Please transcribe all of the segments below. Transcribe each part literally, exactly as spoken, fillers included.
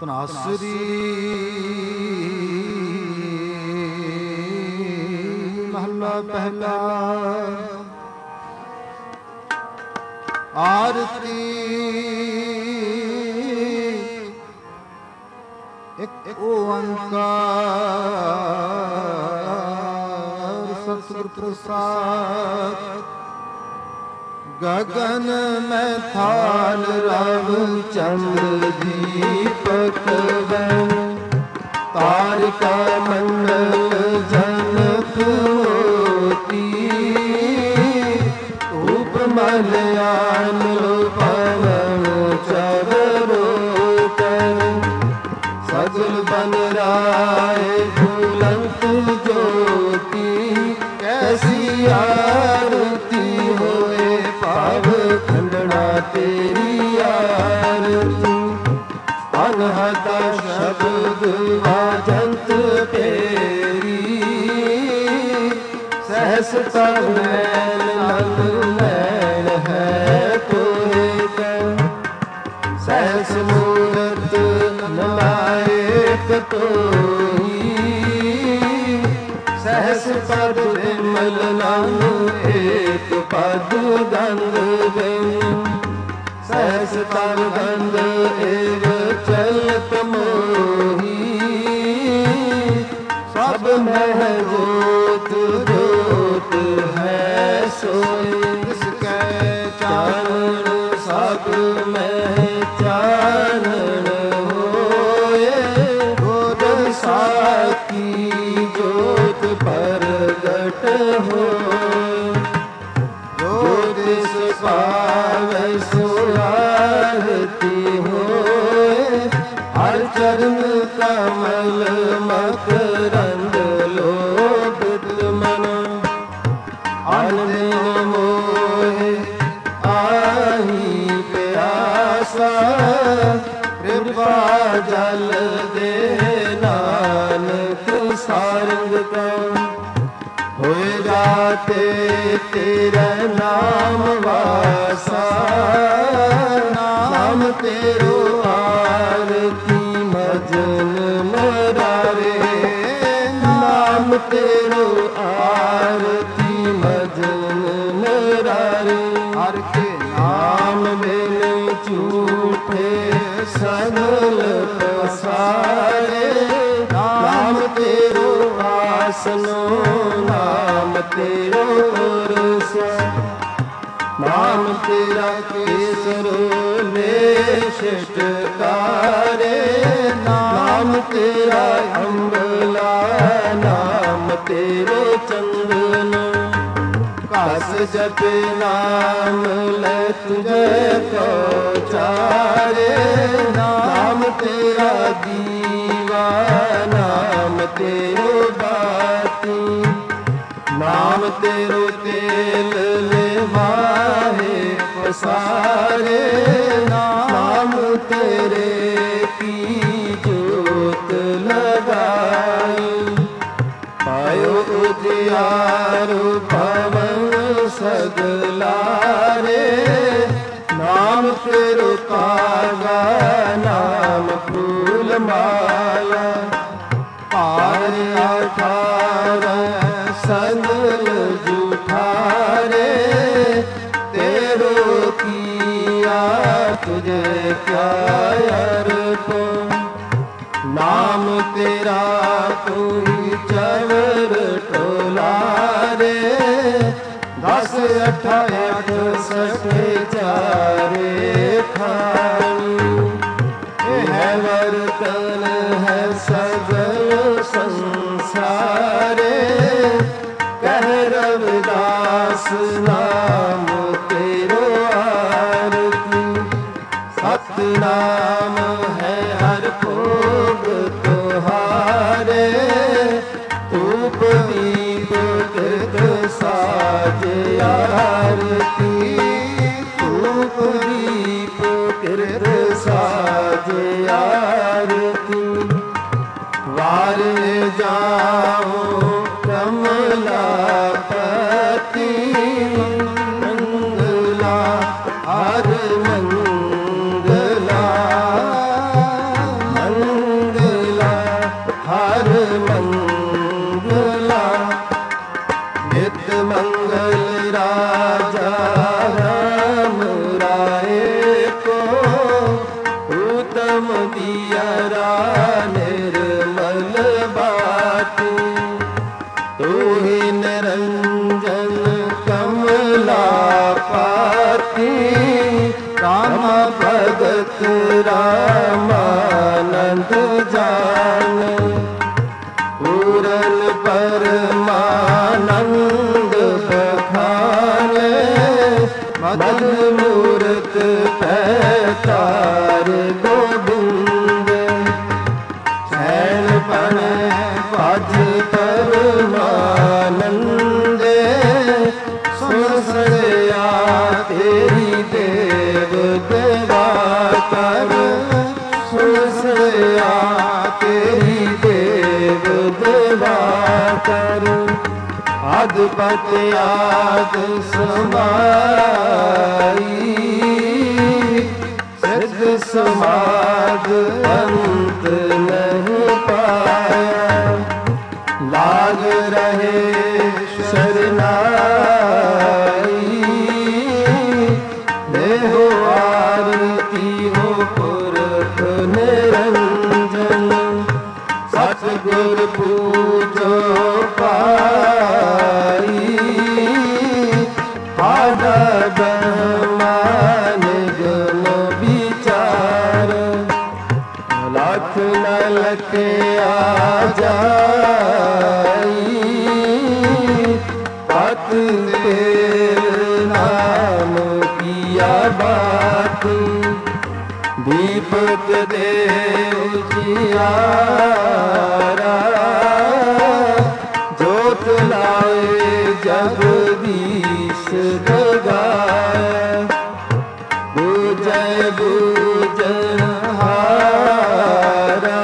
ਧਨਾਸਰੀ ਮਹਲਾ ਪਹਿਲਾ। ਆਰਤੀ ਇੱਕ ਓੰਕਾਰ ਸਤਿਗੁਰ ਪ੍ਰਸਾਦ। ਗਗਨ ਮੈਂ ਥਾਲ ਰਵ ਚੰਦ ਦੀਪਕ ਬਨ ਤਾਰਿਕਾ ਮੰਡਲ ਜਨਕ ਮੋਤੀ ਧੂਪ ਮਲਿਆਨ ਪਵਨ ਚਵਰੋਤਨ ਸਗਲ ਬਨ ਰਾਏ ਫੁਲੰਤ ਜੋਤੀ ਕੈਸੀ ਆਰਤੀ ਹੋਏ ਭਾਵ ਖੰਡਣਾ ਤੇਰੀ ਆਰਤੀ। ਅਨਹਤਾ ਸ਼ਬਦ ਵਾਜੰਤ ਤੇਰੀ ਸਹਿਸ ਤਬ ਨੈਣ ਨਲ ਨੈਣ ਹੈ ਤੋਏ ਕੈ ਸਹਿਸ ਮੂਰਤ ਨਲਾਇਕ ਤੋਈ ਸਹਿਸ ਪਦ ਵਿਮਲ ਨਾਮ ਏਕ ਪਦ ਗੰਧ ਬਿਨ ਸਹਿਸ ਪਦ ਗੰਧ ਏਵ ਚਲਤ ਮੋਹੀ ਸਭ ਮਹਿ ਜੋਤ ਜੋਤ ਹੈ ਸੋਈ ਤਿਸ ਕੈ ਚਾਨਣ ਸਭ ਮਹਿ ਚਾਨਣ ਹੋਏ ਗੁਰ ਸਾਖੀ ਜੋਤ ਪ੍ਰਗਟ ਹੋਏ ਜੋ ਤਿਸ ਪਾਵੈ ਸੋ ਆਰਤੀ ਹੋਏ ਹਰ ਚਰਨ ਕਮਲ ਮਕਰੰਦ ਲੋਭਿਤ ਮਨ ਅਨੰਦ ਮੋਹਿ ਆਹੀ ਪਿਆਸਾ ਕਿਰਪਾ ਜਲ ਦੇ ਨਾਨਕ ਸਾਰੰਗ ਕਾ ਹੋਏ ਜਾਤੇ ਤੇਰਾ ਨਾਮ ਵਾਸਾ ਨਾਮ ਤੇਰੋ ਆਰਤੀ ਮਜਨ ਮਰਾਰੇ ਨਾਮ ਤੇਰੋ ਆਰਤੀ ਮਜਨ ਮਰਾਰੇ ਹਰ ਕੇ ਨਾਮ ਬਿਨ ਝੂਠੇ ਸਗਲ ਪਸਾਰੇ ਨਾਮ ਤੇਰੋ ਆਸਨੋ ਨਾਮ ਤੇਰੋ ਰਸਾ ਨਾਮ ਤੇਰਾ ਕੇਸਰੋ ਲੇਸ਼ਟਕਾਰੇ ਨਾਮ ਤੇਰਾ ਅੰਬਲਾ ਨਾਮ ਤੇਰੋ ਚੰਦਨ ਕਸ ਜਪੇ ਨਾਮ ਲੈ ਤੁਝੇ ਕੋ ਚਾਰੇ ਨਾਮ ਤੇਰਾ ਦੀਵਾ ਨਾਮ ਤੇਰੋ ਬਾਤੀ ਨਾਮ ਤੇਰੋ ਤੇਲ ਲੇਵਾਹੇ ਪਸਾਰੇ ਨਾਮ ਤੇਰੇ ਕੀ ਜੋਤ ਲਗਾਈ ਪਾਇਓ ਉਜਿਆਰੁ ਪਵਨ ਸਗਲਾਰੇ ਨਾਮ ਤੇਰੋ ਕਾਗਾ ਨਾਮ ਫੂਲ ਮਾਲਾ ਪਾਰ ਅਠਾਰ ਸਗਲ ਜੂਠਾਰੇ ਤੇਰੋ ਕੀਆ ਤੁਝੇ ਕਿਆ ਅਰਪੋ ਨਾਮ ਤੇਰਾ ਕੋਈ ਚਵਰ ਟੋਲਾਰੇ ਦਸ ਅਠਾ ਅਠ ਸਠੇ ਚਾਰੇ ਖਾਣੀ ਇਹ ਹੈ ਵਰਤਨ ਹੈ ਸਗਲ ਸੰਸਾਰੇ ਕਹਿ ਰਵਿਦਾਸ ਨਾਮ ਤੇਰੋ ਆਰਤੀ ਸਤਿਨਾਮ ਹੈ ਹਰ ਭੋਗ ਤੁਹਾਰੇ ਧੂਪ ਦੀਪ ਕਿਰਤ ਸਾਜ ਆਰਤੀ ਧੂਪ ਦੀਪ ਕਿਰਤ ਸਾਜ ਆਰਤੀ ਵਾਰ ਜਾਓ ਕਮਲਾਪਤੀ ਮੰਗਲਾ ਹਰ ਮੰਗਲਾ भगत रामानंद जाने, पूरन परमानंद बखाने, मदन मूरत पैतार गोबिंद, छैन पण पाज परमानंदे, सुन सड़या तेरी देव देवा कर, सुन सड़या तेरी देव देवा कर, अदपत आद समाई, सिद्ध समाध अंत नहीं पाया, लाग रहे शरनाई, देहो आरती हो पुरख निरंजन, सतगुर पूजो पाई, आधा ब्रह्मान गुण विचार, लाख न लखे आ जाई, पत तेरे नाम किया बात, दीपक दे उजियारा, जोत लाए जगदीश जगाए, बूझय बूझनहारा,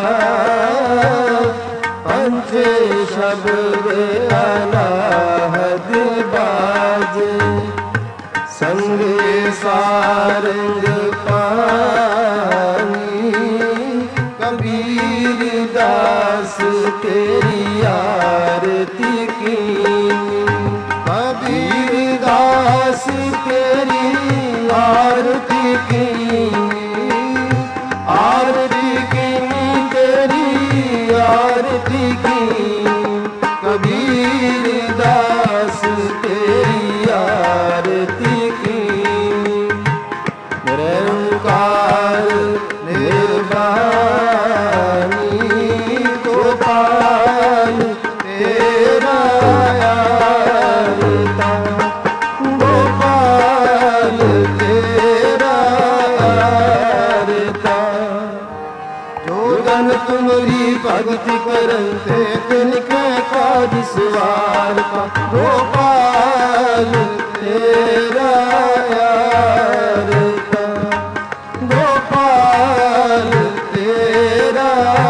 पंचे शब्द अनाहद बाजे, संगे सारंग पानी, कबीर दास तेरी आरती की, कबीर दास तेरी आरती की, आरती की तेरी आरती की, कबीर दास तेरी आरती की, निरंकार निर्वाणी गोपाल तेरा आवता, गोपाल तेरा आवता, जो जन तुमरी भक्ति करते तिनके काज सवारता, गोपाल तेरा आवता, गोपाल तेरा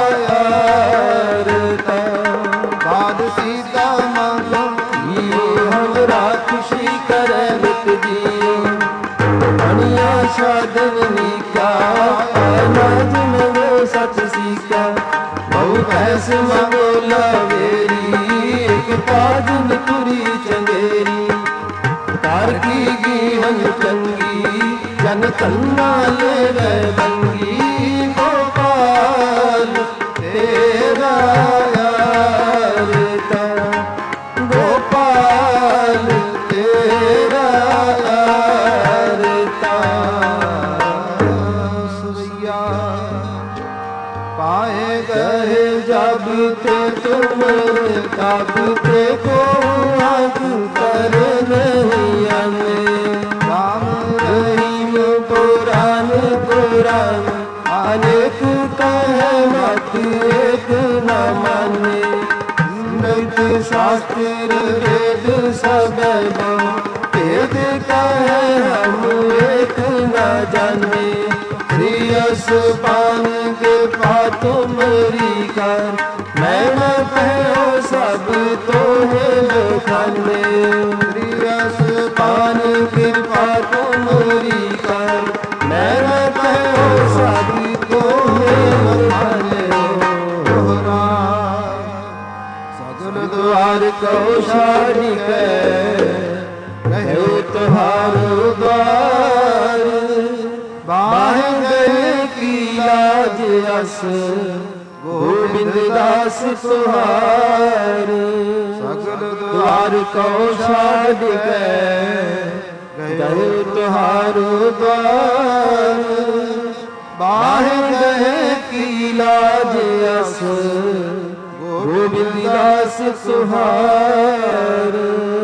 आवता, बाद सीता मांगो जियो हमरा खुशी करे नित जियो, मणिया साधन का अनाज में सच सीखा, बहु भैंस मंगो लवेरी, एक पाजन तुरी चंदेरी, तार की गीहन चंगी, जन तन्ना ले गए बंगी, गोपाल तेरा आवता, गोपाल तेरा आवता, सुरैया पाए गए जब ते तुम तब ते को आग कर नहीं आने, राम रहीम पुराण पुराण अनेक कहे मत एक न माने, मृत शास्त्र वेद सब वेद कहे हम एक न जाने, श्रीयस पान के पातो मरी कर, मैं न कहो सब तो है खाने, श्रीयस पान के पातो मरी कर, मैं न कहो सब तो है खाने, सगुन द्वार को सारी कहो तुहारो द्वार, बाहे गए की लाज अस गोविंद दास तुहार, सगल द्वार को छाड़ के गए तुहारो द्वार, बाहे गए की लाज अस गोविंद दास तुहार।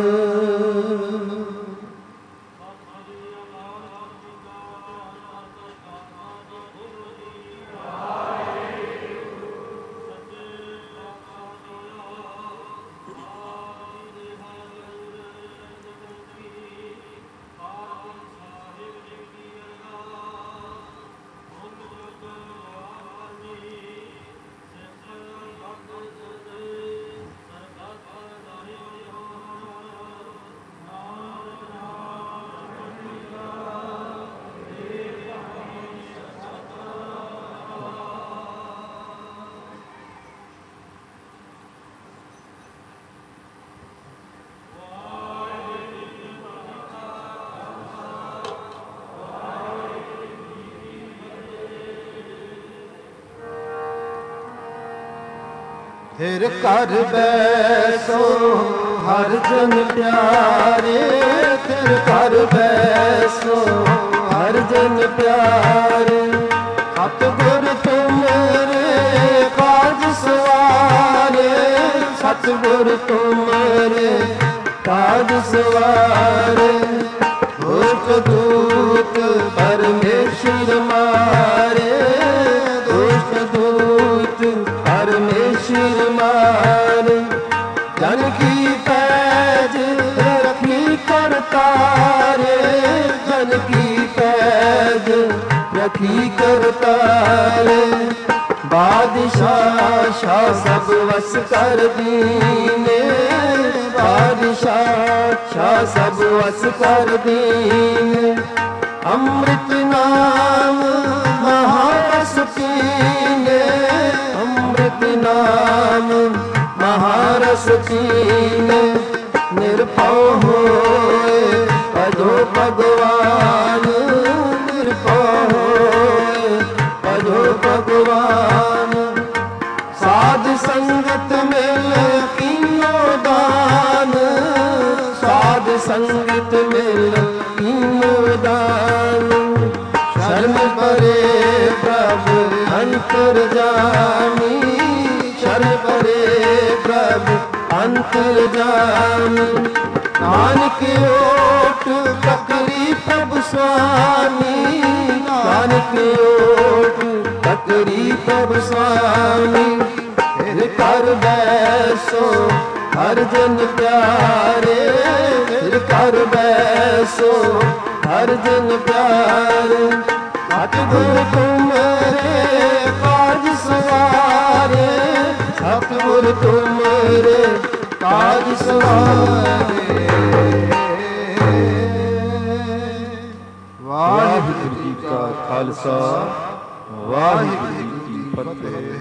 फिर कर बैसो हर जन प्यारे, फिर कर बैसो हर जन प्यारे। सतगुर तुमरे काज सवारे, सतगुर तुमरे काज सवारे। दुष्ट दूत परमेश्वर मारे, दुष्ट दूत परमेश्वर मारे। जन की पैज रखी करतारे, जन की पैज रखी करतारे। बादशाह शाह सब वस कर दीने, बादशाह शाह सब वस कर दीने। अमृत नाम महारस पीने, अमृत नाम महारस पीने। निर्भव होए भजो भगवान, निर्भव होए भजो भगवान। साध संगत मिल कीनो दान, साध संगत मिल कीनो दान। शरण परे प्रभु अंतर्जामी, शरण परे प्रभु अंतर्जामी। नानक ओट पकड़ी प्रभु स्वामी, नानक ओट पकड़ी प्रभु स्वामी। फिर कर बैसो हर जन प्यारे, फिर कर बैसो हर जन प्यारे। सतगुर तुमरे काज सवारे, सतगुर तुमरे काज सवारे। वाहिगुरु जी का खालसा, वाहिगुरु जी की फतेह।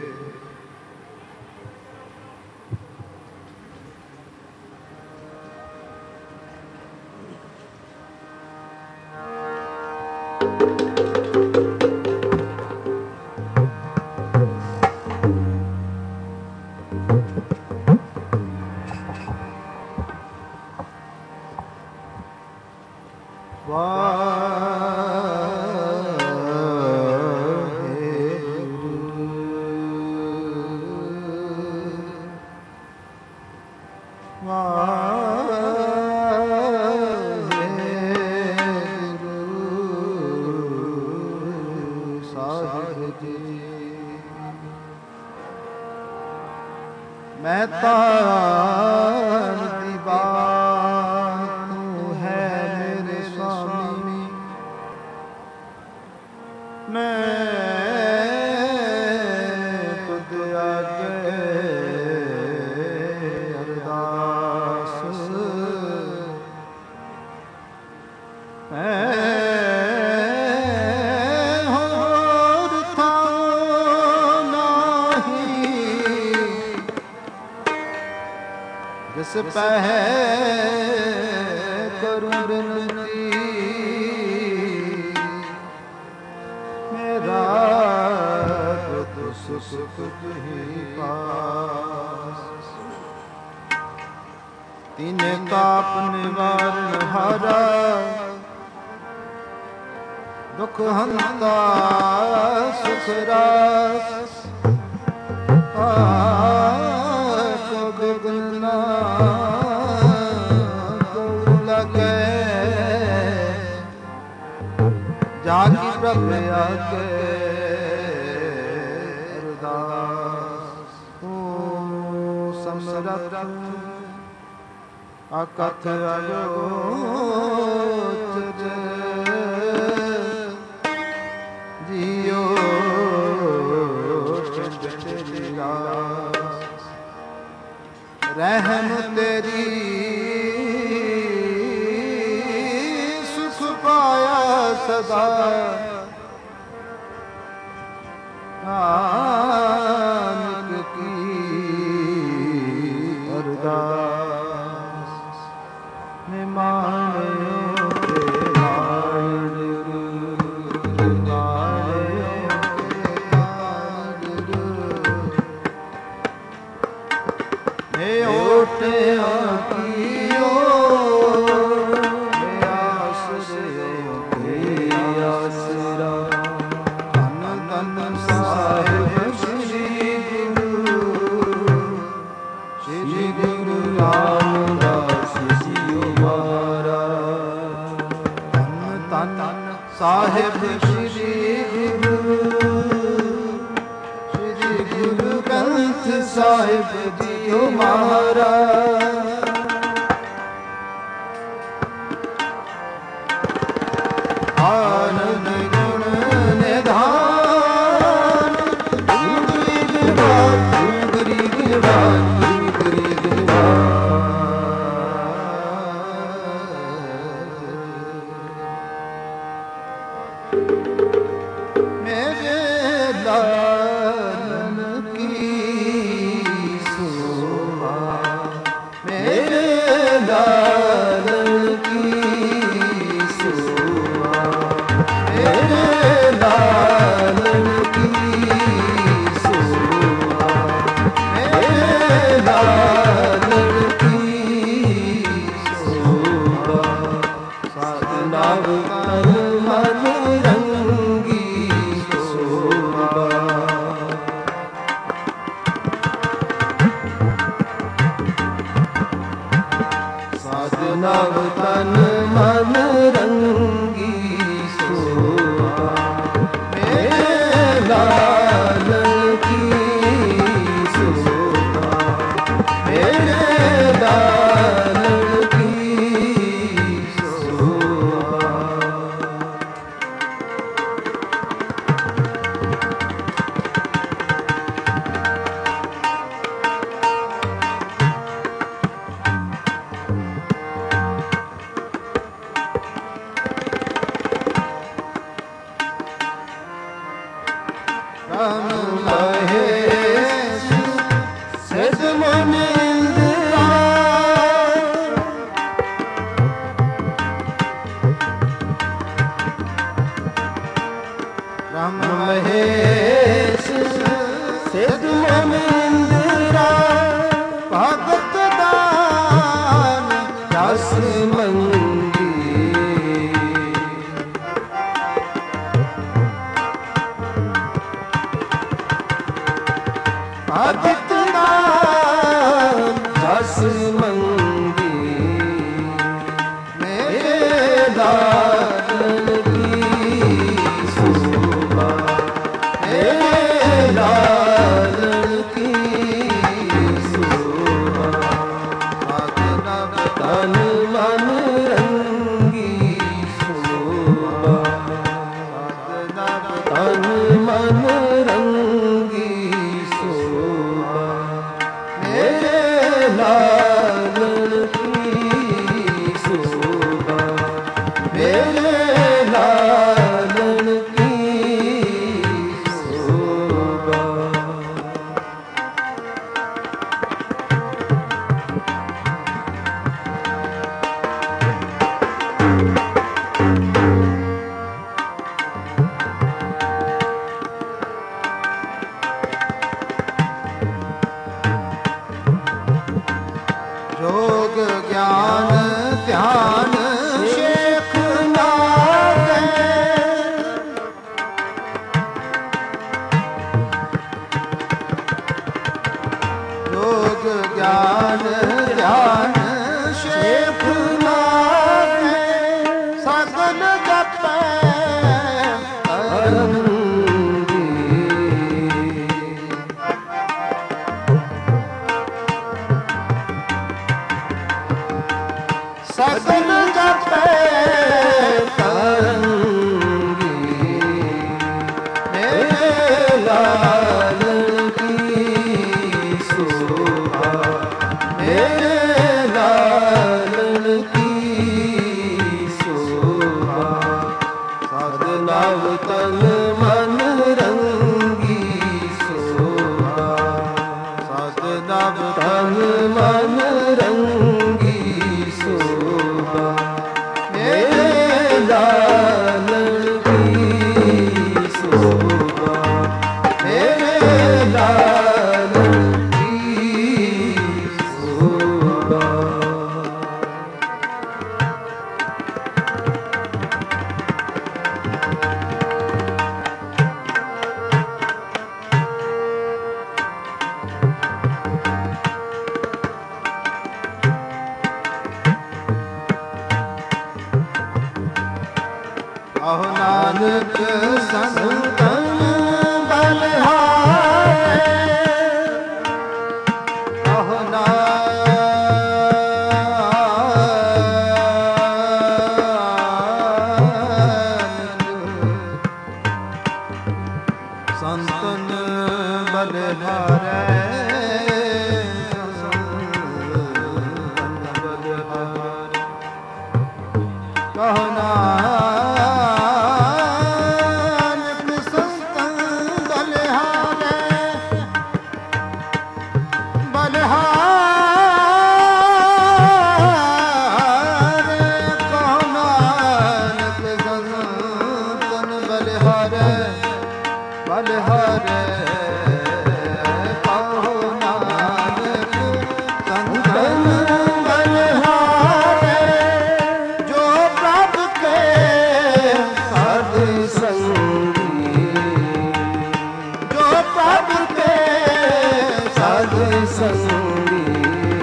मैं तार दी बात तू है मेरे स्वामी, मैं तुझ आगे अरदास, मैं होर था नाही जिस पह करूं बिनती। मेरा तो सुख तुझ ही पास, तिने ताप निवारण हारा दुख हंता सुख रास को बिगना को लगे जाकी प्रभ आगे अरदास ओ समरथ अकथ अगोचर जियो रहम तेरी सुख पाया सदा नानक की अरदास निमाणियो के लाडरू निमाणियो के लाडरू हे ओटे आकियो हे आसरियो हे आसरा धन धन साहिब श्री गुरु श्री गुरु रामदास जियो महाराज धन धन साहिब श्री गुरु श्री गुरु ग्रंथ साहिब जियो महाराज आनंद गुण निधान गुरी गिरवान गुरी गिरवान गुरी गिरवान मेरे लालन की शोभा मेरे लालन की शोभा मेरे लालन की शोभा मेरे लालन की शोभा साधना तन मन रंगी शोभा साधना तन मन रंगी शोभा मेरे लालन की शोभा मेरे लालन की शोभा राम महेश सिद्ध मुनि इंद्रा राम महेश सिद्ध मुनि इंद्रा भगत दान रस मंगी भगत दान रस मंगी मेरे लालन की शोभा मेरे लालन की शोभा साधना तन मन रंगी शोभा साधना तन मन रंगी शोभा मेरे लाल ਗਿਆਨ ਧਿਆਨ ਸ਼ੇਖ ਨਾਗੇ। ਯੋਗ ਗਿਆਨ ਧਿਆਨ ਸ਼ੇਖ ਨਾਗੇ। ਸਗਲ ਜਪੈ ਸਗਲ ਜਪੈ ਤਰੰਗੀ। ਮੇਰੇ ਲਾਲਨ ਕੀ ਸੋਭਾ, ਮੇਰੇ ਲਾਲਨ ਕੀ ਸੋਭਾ। ਸਦ ਨਵ ਤਨ ਮਨ ਰੰਗੀ ਸੋਭਾ, ਸਦ ਨਵ ਤਨ ਮਨ ਰੰਗੀ ਸੋਭਾ। ਮੇਰੇ ਲਾਲਨ ਕੀ ਸੋਭਾ, ਮੇਰੇ ਲਾਲਨ ਕੀ ਸੋਭਾ। ਆਹੋ ਨਾਨਕ ਸੰਤਨ ਬਲਿਹਾਰੇ। ਆਹੋ ਨਾਨਕ ਸੰਤਨ ਬਲਿਹਾਰੇ। ਸੰਤਨ ਬਲਿਹਾਰੇ। ਕਹੋ ਨਾਨਕ ਸੰਗੀ।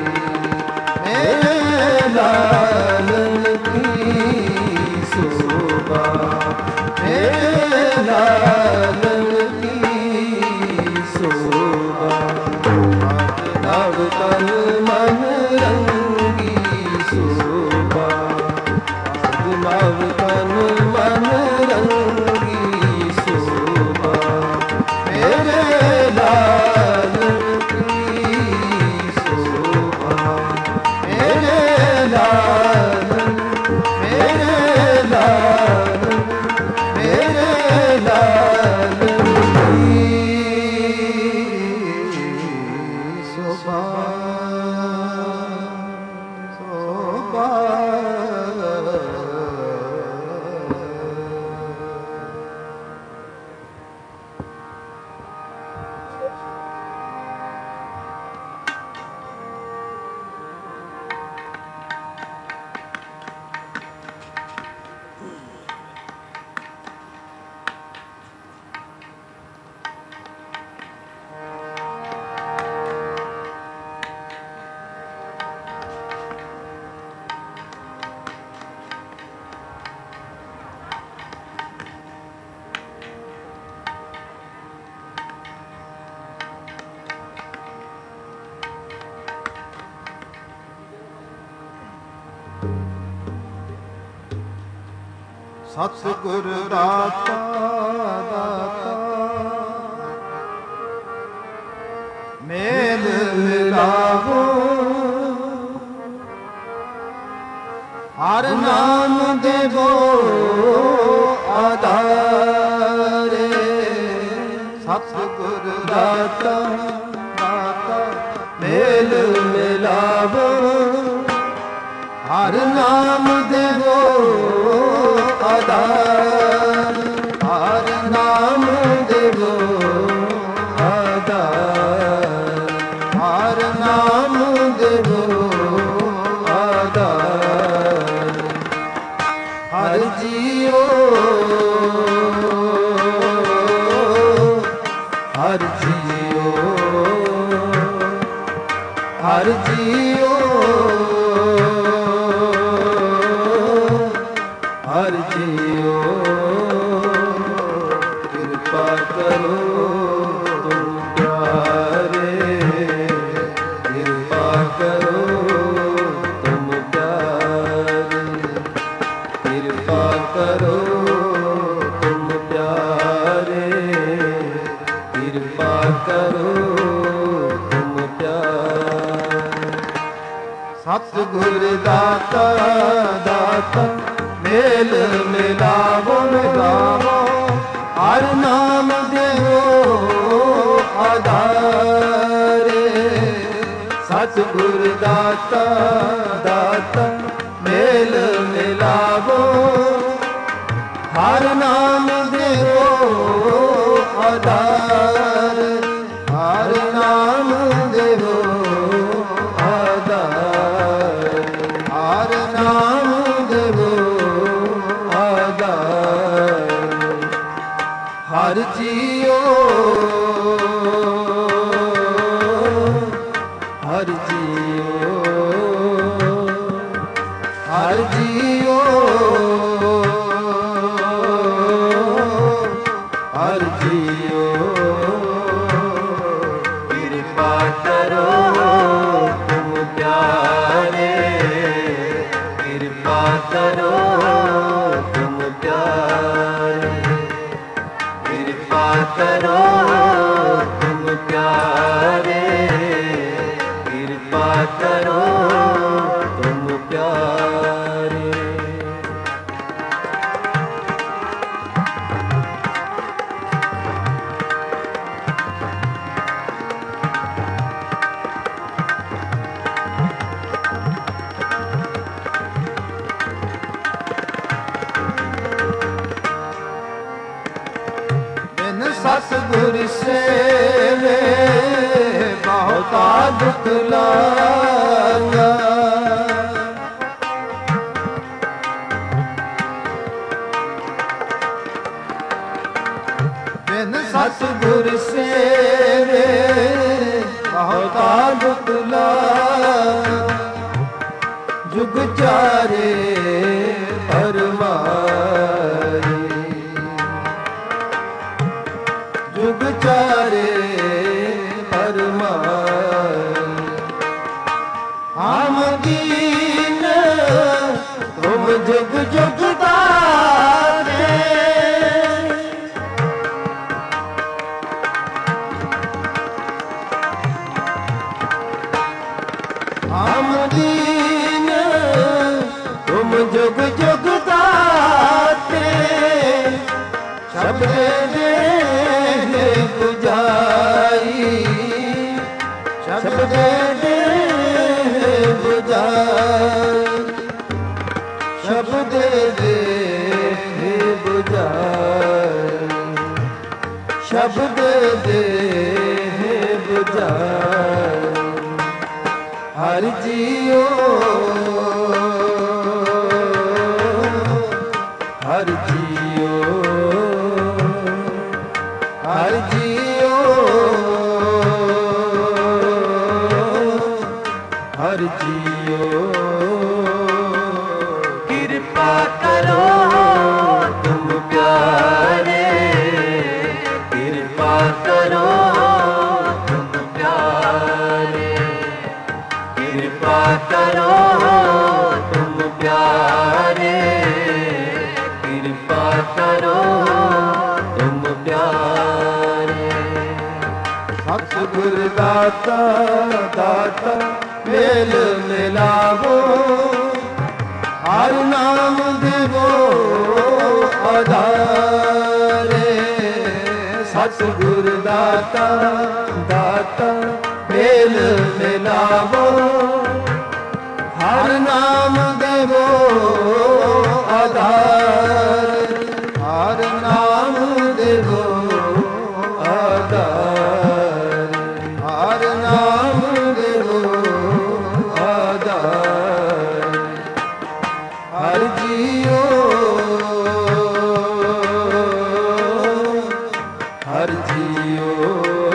ਮੇਰੇ ਲਾਲਨ ਕੀ ਸੋਭਾ, ਮੇਰੇ ਲਾਲਨ ਕੀ ਸੋਭਾ। ਨਵ ਤਨ ਮਨ ਰੰਗੀ ਸੋਭਾ, ਨਵ ਤਨ ਮਨ ਰੰਗੀ ਸੋਭਾ। ਮੇਰੇ ਲਾਲਨ ਸਤਿਗੁਰ ਦਾਤਾ ਦਾਤਾ ਮੇਲ ਮਿਲਾਵੋ। ਹਰ ਨਾਮ ਦੇਵੋ ਆਧਾਰੇ। ਸਤਿਗੁਰ ਦਾਤਾ ਦਾਤਾ ਮੇਲ ਮਿਲਾਵੋ। ਹਰ ਨਾਮ ਦੇਵੋ ਆਧਾਰ। ਹਰ ਨਾਮ ਦੇਵੋ ਆਧਾਰ। ਹਰ ਨਾਮ ਦੇਵੋ ਆਧਾਰ। ਹਰ ਜੀਓ ਹਰ ਜੀਓ ਹਰ ਜੀਓ ਕਿਰਪਾ ਕਰੋ ਤੁਮ ਪਿਆਰੇ ਕਿਰਪਾ ਕਰੋ ਤੁਮ ਪਿਆਰੇ ਕਿਰਪਾ ਕਰੋ ਤੁਮ ਪਿਆਰੇ ਕਿਰਪਾ ਕਰੋ ਤੁਮ ਪਿਆਰੇ ਸਤਿਗੁਰ ਦਾਤਾ ਦਾਤਾ ਮੇਲ ਮਿਲਾਵੋ ਮਿਲਾਵੋ ਹਰ ਨਾਮ ਦੇਵੋ ਆਧਾਰੇ ਸਤਿਗੁਰ ਦਾਤਾ ਦਾਤਾ ਮੇਲ ਮਿਲਾਵੋ ਹਰ ਨਾਮ ਦੇਵੋ ਆਧਾਰ ਹਰ ਨਾਮ ਦੇਵੋ ਆਧਾਰ ਹਰ ਨਾਮ ਦੇਵੋ ਆਧਾਰ ਹਰ ਜੀਓ ਹਰ ਜੀਓ ਹਰ ਜੀਓ ਹਰ ਜੀਓ ਕਿਰਪਾ ਕਰੋ ਤੁਮ ਪਿਆਰੇ ਕਿਰਪਾ ਕਰੋ ਤੁਮ ਪਿਆਰੇ ਕਿਰਪਾ ਕਰੋ ਤੁਮ ਪਿਆਰੇ ਕਿਰਪਾ ਕਰੋ ਤੁਮ ਪਿਆਰੇ ਸਤਿਗੁਰ ਸੇਵੇ ਬਹੁਤਾ ਦੁਖ ਲਾਗਾ ਬਿਨ ਸਤਿਗੁਰ ਸੇਵੇ ਬਹੁਤਾ ਦੁਖ ਲਾਗਾ ਜੁਗ ਚਾਰੇ ਪਰਵਾਰੀ ਜੁਗ ਚਾਰੇ ਪਰਮਾਰ ਹਮ ਦੀਨ ਤੁਮ ਜੁਗ ਜੁਗ ਦਾਤੇ ਹਮ ਦੀਨ ਤੁਮ ਜੁਗ ਜੁਗ ਦਾਤੇ ਸ਼ਬਦ ਦੇ ਬੁਝਾਈ ਸ਼ਬਦ ਦੇ ਬੁਝਾਈ ਸ਼ਬਦ ਦੇ ਬੁਝਾਈ ਸ਼ਬਦ ਦੇ ਬੁਝਾਈ ਹਰ ਜੀਓ ਹਰ ਜੀਓ ਹਰ ਜੀਓ ਹਰ ਜੀਓ ਕਿਰਪਾ ਕਰੋ ਤੁਮ ਪਿਆਰੇ ਕਿਰਪਾ ਕਰੋ ਤੁਮ ਪਿਆਰੇ ਕਿਰਪਾ ਕਰੋ ਤੁਮ ਪਿਆਰੇ ਕਿਰਪਾ ਕਰੋ ਤੁਮ ਪਿਆਰੇ ਸਤਿਗੁਰ ਦਾਤਾ ਦਾਤਾ ਮੇਲ ਮਿਲਾਵੋ ਹਰ ਨਾਮ ਦੇਵੋ ਆਧਾਰੇ ਸਤਿਗੁਰ ਦਾਤਾ ਦਾਤਾ ਮੇਲ ਮਿਲਾਵੋ ਹਰ ਨਾਮ ਦੇਵੋ ਆਧਾਰ ਹਰ ਨਾਮ ਦੇਵੋ ਆਧਾਰ ਹਰ ਨਾਮ ਦੇਵੋ ਆਧਾਰ ਹਰ ਜੀਓ ਹਰ ਜੀਓ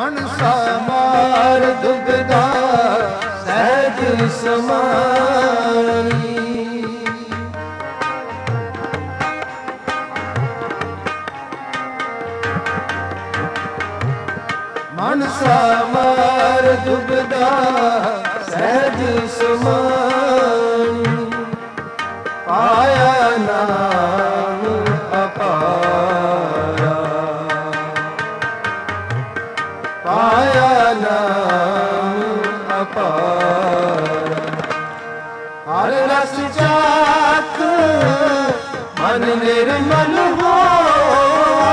ਮਨਸਾ ਮਾਰ ਦੁਬਦਾ ਸਹਿਜ ਸਮਾਈ। ਮਨਸਾ ਮਾਰ ਦੁਬਦਾ ਸਹਿਜ ਸਮਾਈ। ਪਾਇਆ ਨਾਮ ਅਪਾਰਾ, ਪਾਇਆ ਨਾਮ ਅਪਾਰਾ। ਹਰ ਰਸ ਚਾਖ ਮਨ ਨਿਰਮਲ ਹੋਆ।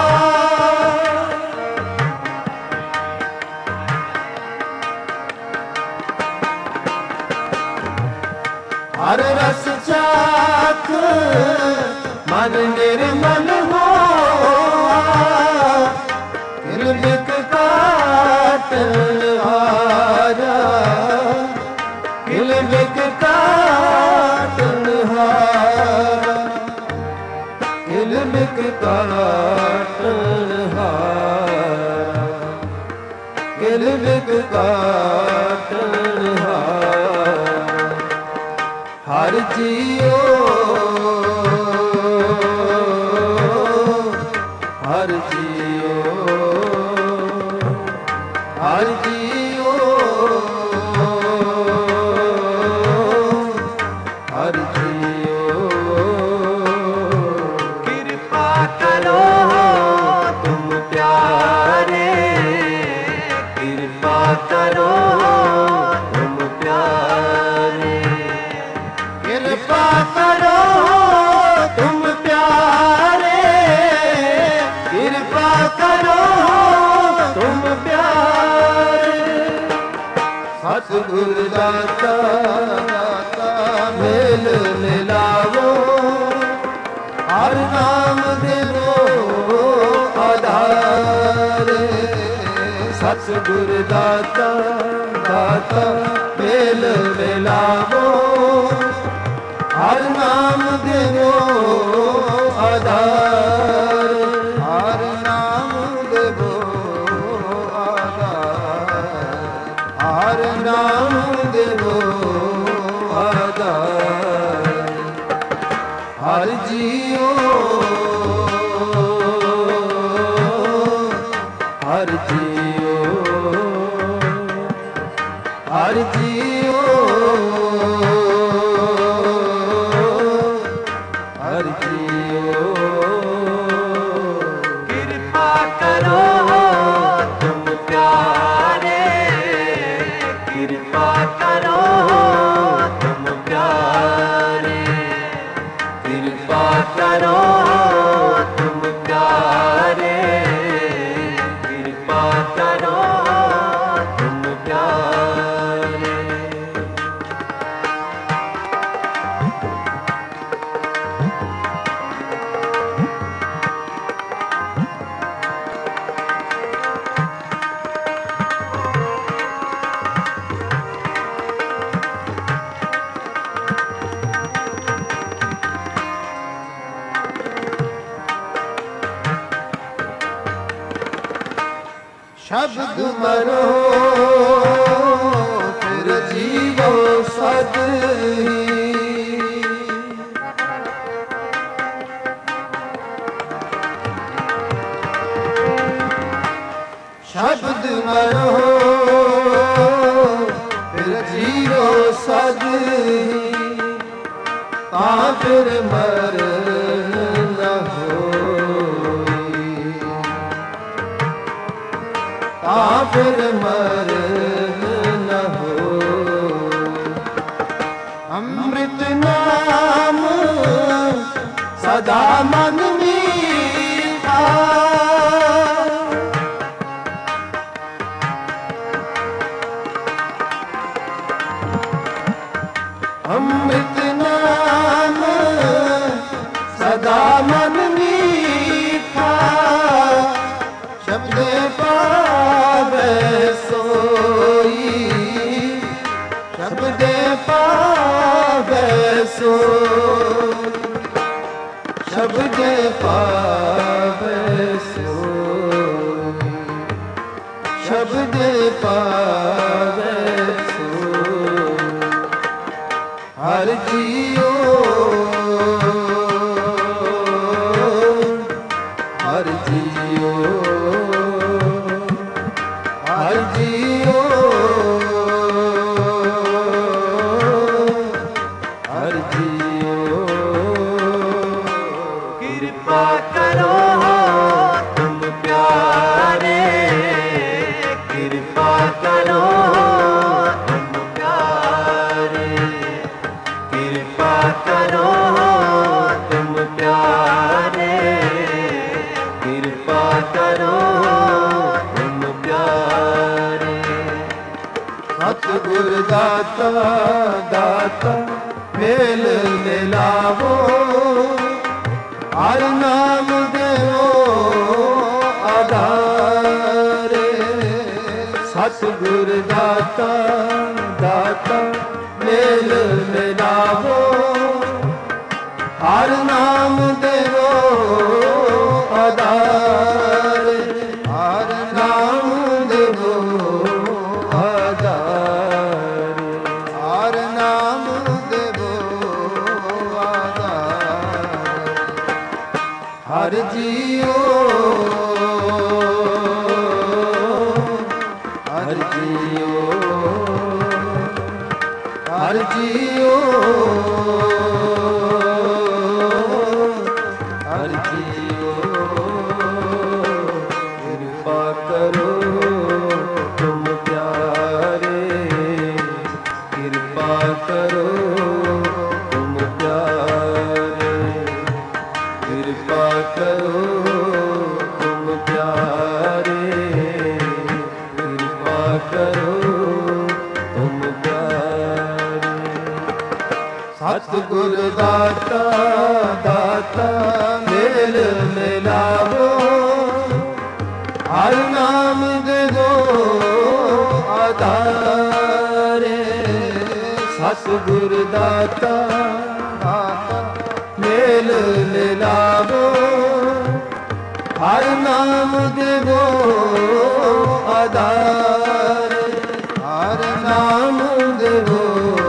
ਹਰ ਰਸ ਚਾਖ ਮਨ ਨਿਰਮਲ ਹੋਆ। ਕਿਲ ਬਿਕ ਕਾਟਨ ਹਾਰਾ, ਕਿਲ ਬਿਕ ਕਾਟਨ ਹਾਰਾ। ਕਿਲ ਬਿਕ ਕਾਟਨ ਹਾਰਾ, ਕਿਲ ਬਿਕ ਕਾਟਨ ਹਾਰਾ। ਹਰ ਜੀਓ ਹਰ ਜੀਓ ਹਰ ਜੀਓ ਹਰ ਜੀਓ। ਕਿਰਪਾ ਕਰੋ ਤੁਮ ਪਿਆਰੇ, ਕਿਰਪਾ ਕਰੋ ਤੁਮ ਪਿਆਰੇ। ਕਿਰਪਾ ਕਰੋ ਤੁਮ ਪਿਆਰੇ, ਕਿਰਪਾ ਕਰੋ ਤੁਮ ਪਿਆਰੇ। ਸਤਿਗੁਰ ਦਾਤਾ ਦਾਤਾ ਮੇਲ ਮਿਲਾਵੋ। ਹਰ ਨਾਮ ਦੇਵੋ ਆਧਾਰੇ। ਸਤਿਗੁਰ ਦਾਤਾ ਦਾਤਾ ਮੇਲ ਮਿਲਾਵੋ। ਹਰ ਨਾਮ ਦੇਵੋ ਆਧਾਰ। ਹਰ ਨਾਮ ਦੇਵੋ ਆਧਾਰ। ਹਰ ਨਾਮ ਦੇਵੋ ਆਧਾਰ। ਹਰ ਜੀਓ ਹਰ ਜੀਓ ਹਰ ਜੀਓ ਹਰ ਜੀਓ। ਕਿਰਪਾ ਕਰੋ ਤੁਮ ਪਿਆਰੇ, ਕਿਰਪਾ ਕਰੋ ਤੁਮ ਪਿਆਰੇ। ਕਿਰਪਾ ਕਰੋ ਤੁਮ ਪਿਆਰੇ, ਕਿਰਪਾ ਕਰੋ ਤੁਮ ਪਿਆਰੇ। ਸ਼ਬਦ ਮਰੋ ਫਿਰ ਜੀਵੋ ਸਦ ਹੀ। ਸ਼ਬਦ ਮਰੋ ਫਿਰ ਜੀਵੋ ਸਦ ਹੀ। ਤਾਂ ਫਿਰ ਮਰਨ ਨ ਹੋਈ, ਤਾਂ ਫਿਰ ਮਰਨ ਨ ਹੋਈ। ਅੰਮ੍ਰਿਤ ਨਾਮ ਸਦਾ ਮਨ ਮੀਠਾ। ਅੰਮ੍ਰਿਤ ਨਾਮ ਸਦਾ ਮਨ ਮੀਠਾ। ਸ਼ਬਦੇ ਪਾਵੇ ਸੋਈ, ਸ਼ਬਦੇ ਪਾਵੇ ਸੋਈ। ਸ਼ਬਦੇ ਪਾਵੇ ਸੋਈ, ਸ਼ਬਦ ਦਾਤਾ ਦਾਤਾ ਮੇਲ ਮਿਲਾਵੋ ਹਰ ਨਾਮ ਦੇਵੋ ਆਧਾਰੇ ਸਤਿਗੁਰ ਦਾਤਾ ਦਾਤਾ ਮੇਲ ਮਿਲਾਵੋ ਹਰ ਨਾਮ ਦੇਵੋ ਆਧਾਰੇ ਹਰ ਨਾਮ ਦੇਵੋ ਆਧਾਰੇ ਹਰ ਨਾਮ ਦੇਵੋ ਆਧਾਰੇ ਹਰ ਜੀਓ ਹਰ ਜੀਓ ਹਰ ਜੀਓ ਹਰ ਜੀਓ ਕਿਰਪਾ ਕਰੋ ਤੁਮ ਪਿਆਰੇ ਕਿਰਪਾ ਕਰੋ ਤੁਮ ਪਿਆਰੇ ਕਿਰਪਾ ਕਰੋ ਤੁਮ ਪਿਆਰੇ ਕਿਰਪਾ ਕਰੋ ਤੁਮ ਪਿਆਰੇ ਸਤਿਗੁਰ ਦਾਤਾ ਦਾਤਾ ਮੇਲ ਮਿਲਾਵੋ ਹਰ ਨਾਮ ਦੇਵੋ ਆਧਾਰੇ ਸਤਿਗੁਰ ਦਾਤਾ ਦਾਤਾ ਮੇਲ ਮਿਲਾਵੋ ਹਰ ਨਾਮ ਦੇਵੋ ਆਧਾਰੇ ਹਰ ਨਾਮ ਦੇਵੋ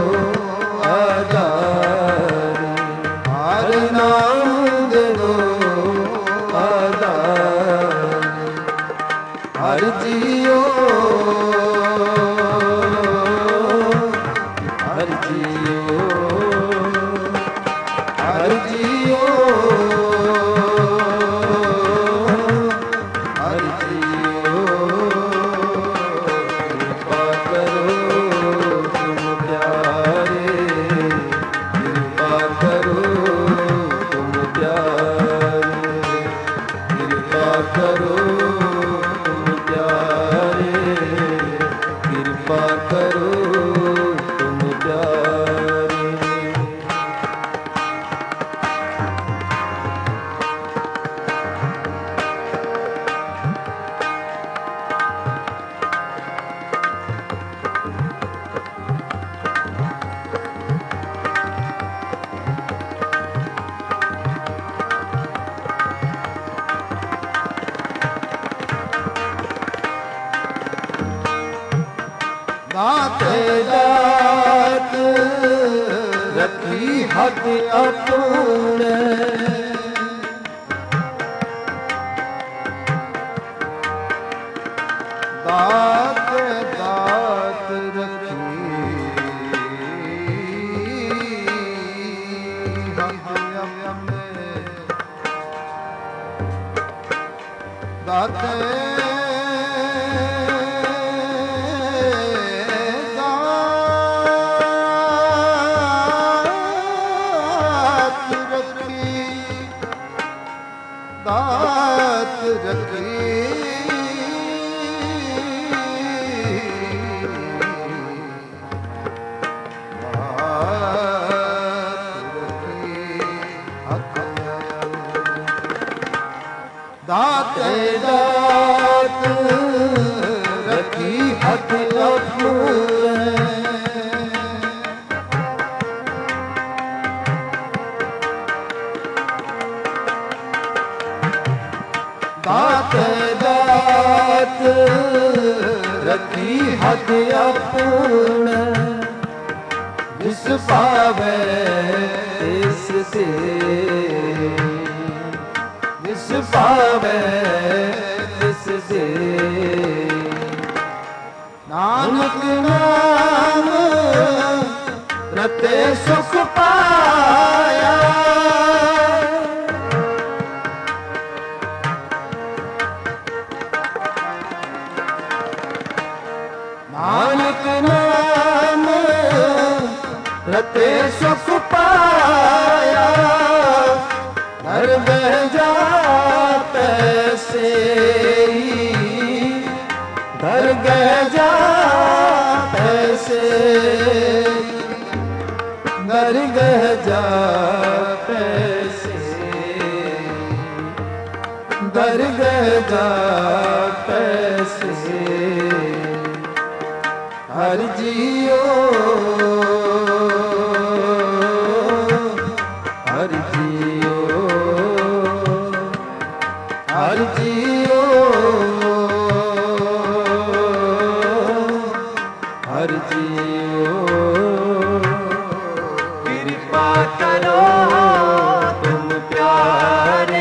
ਆਧਾਰੇ ਹਰ ਨਾਮ ਦੇਵੋ ਆਧਾਰੇ ਹਰ ਜੀਓ ਹਰ ਜੀਓ ਹਰ ਜੀਓ ਹਰ ਜੀਓ ਕਿਰਪਾ ਕਰੋ ਤੁਮ ਪਿਆਰੇ ਕਿਰਪਾ ਕਰੋ ਤੁਮ ਪਿਆਰੇ ਕਿਰਪਾ ਕਰੋ ਤੁਮ ਪਿਆਰੇ ਕਿਰਪਾ ਕਰੋ ਤੁਮ ਪਿਆਰੇ ਦਾਤੇ ਦਾਤ ਰੱਖੀ ਹੱਥ ਆਪਣੇ ਦਾਤੇ ਦਾਤ ਰੱਖੀ ਹੱਥ ਆਪਣੇ ਦਾਤੇ ਦਾਤ ਰੱਖੀ ਦਾਤੇ ਦਾਤ ਰੱਖੀ ਹੱਥ ਆਪਣੇ ਦਾਤੇ ਦਾਤ ਰੱਖੀ ਹੱਥ ਆਪਣੇ ਜਿਸ ਪਾਵੇ ਤਿਸ ਤੇ ਜਿਸ ਪਾਵੇ ਤਿਸ ਦੇ ਨਾਨਕ ਨਾਮ ਰਤੇ ਸੁਖ ਪਾਇਆ ਨਾਨਕ ਨਾਮ ਰਤੇ ਸੁਖ ਪਾਇਆ ਹਰ ਬਹਿ ਜਾਤੇ ਸੇ ਦਰ ਗਹਿ ਜਾਤੇ तैसे दरगह जाते से दरगह जाते से हर जियो हर जियो हर जियो हर जियो कृपा करो तुम प्यारे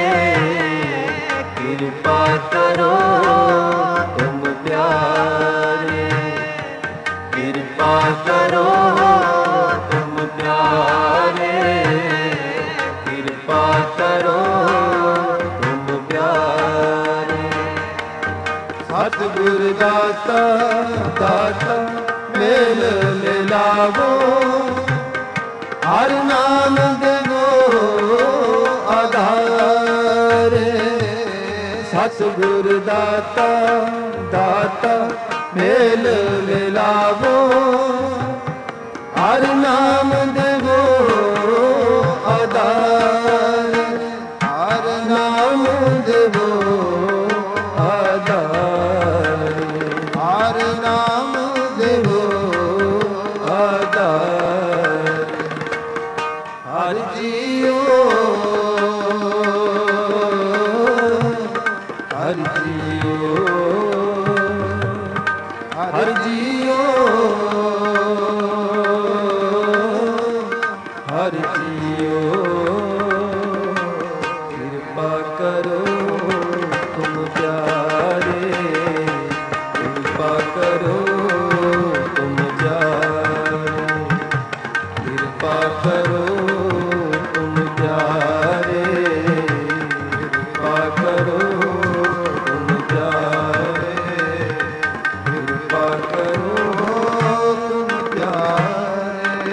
कृपा करो तुम प्यारे कृपा करो तुम प्यारे कृपा करो तुम प्यारे सतगुर दाता दाता मेल मिलावो हर नाम देवो आधार सतगुर दाता दाता मेल मिलावो हर नाम देवो आधार हर नाम देवो आधार हर नाम देवो आधार हर जियो हर जियो हर जियो हर जियो कृपा करो तुम प्यारे कृपा करो तुम प्यारे कृपा करो तुम प्यारे कृपा करो तुम प्यारे कृपा करो तुम प्यारे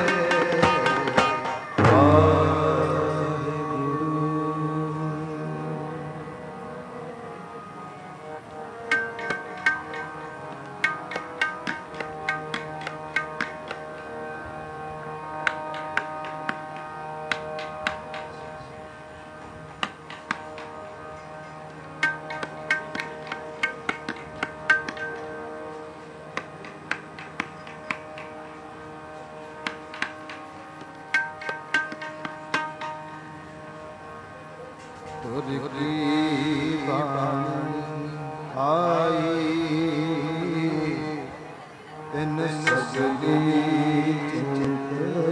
तुर की बाणी आई तिन सगली चिंत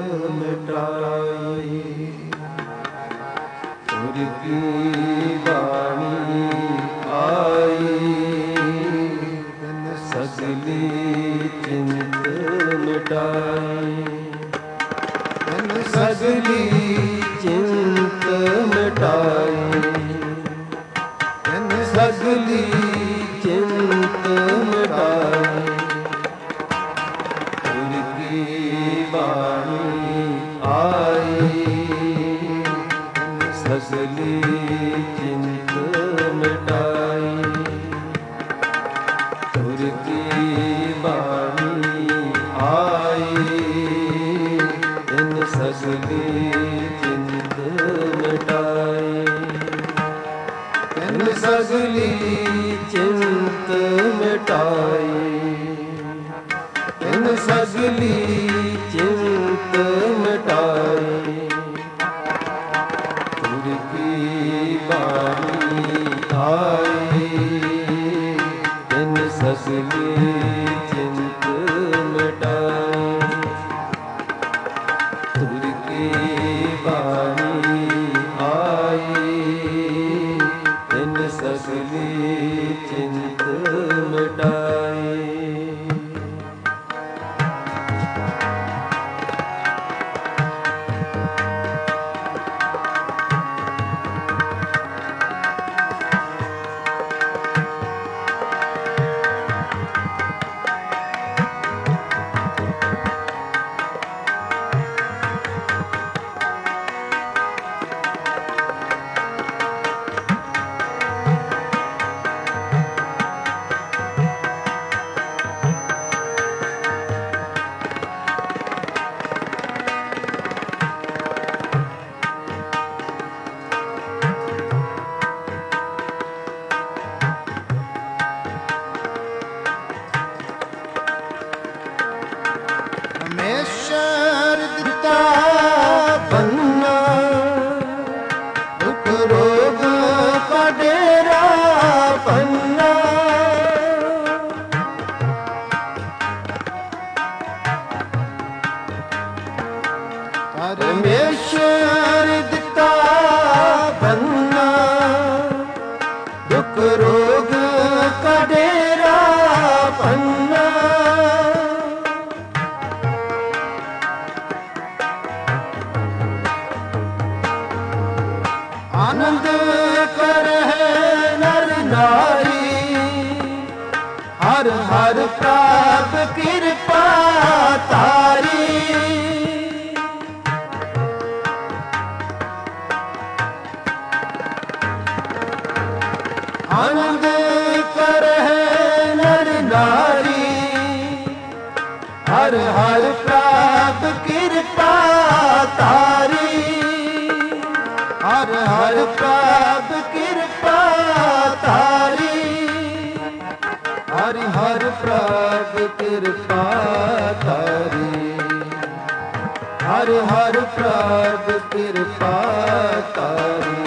मिटाई तुर की बाणी आई तिन सगली चिंत मिटाई तिन सगली चिंत मिटाई तिन सगली चिंत मिटाई तुर की बाणी आई तिन सगली चिंत मिटाई तुर की बाणी आई तिन सगली चिंत मिटाई तिन सगली चिंत मिटाई तिन सगली चिंत मिटाई तुर की बाणी आई तिन सगली चिंत मिटाई तुर की बाणी आई तिन सगली चिंत मिटाई आनंद करहे नर नारी, हर हर प्राप कृपा तारी। आनंद करहे नर नारी, हर हर प्राप कृपा तारी। हर हर प्राप कृपा तारी। हर हर प्राप कृपा तारी। हर हर प्राप कृपा तारी।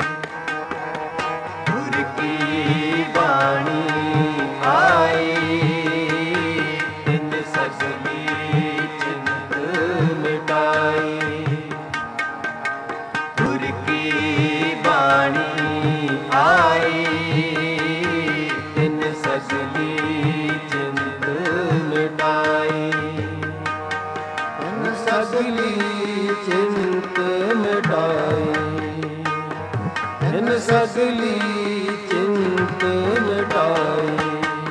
गुर की वाणी आई, तिन सगली चिंत मिटाई। गुर की वाणी आई, तिन सगली चिंत मिटाई। तिन सगली चिंत मिटाई। तिन सगली चिंत मिटाई।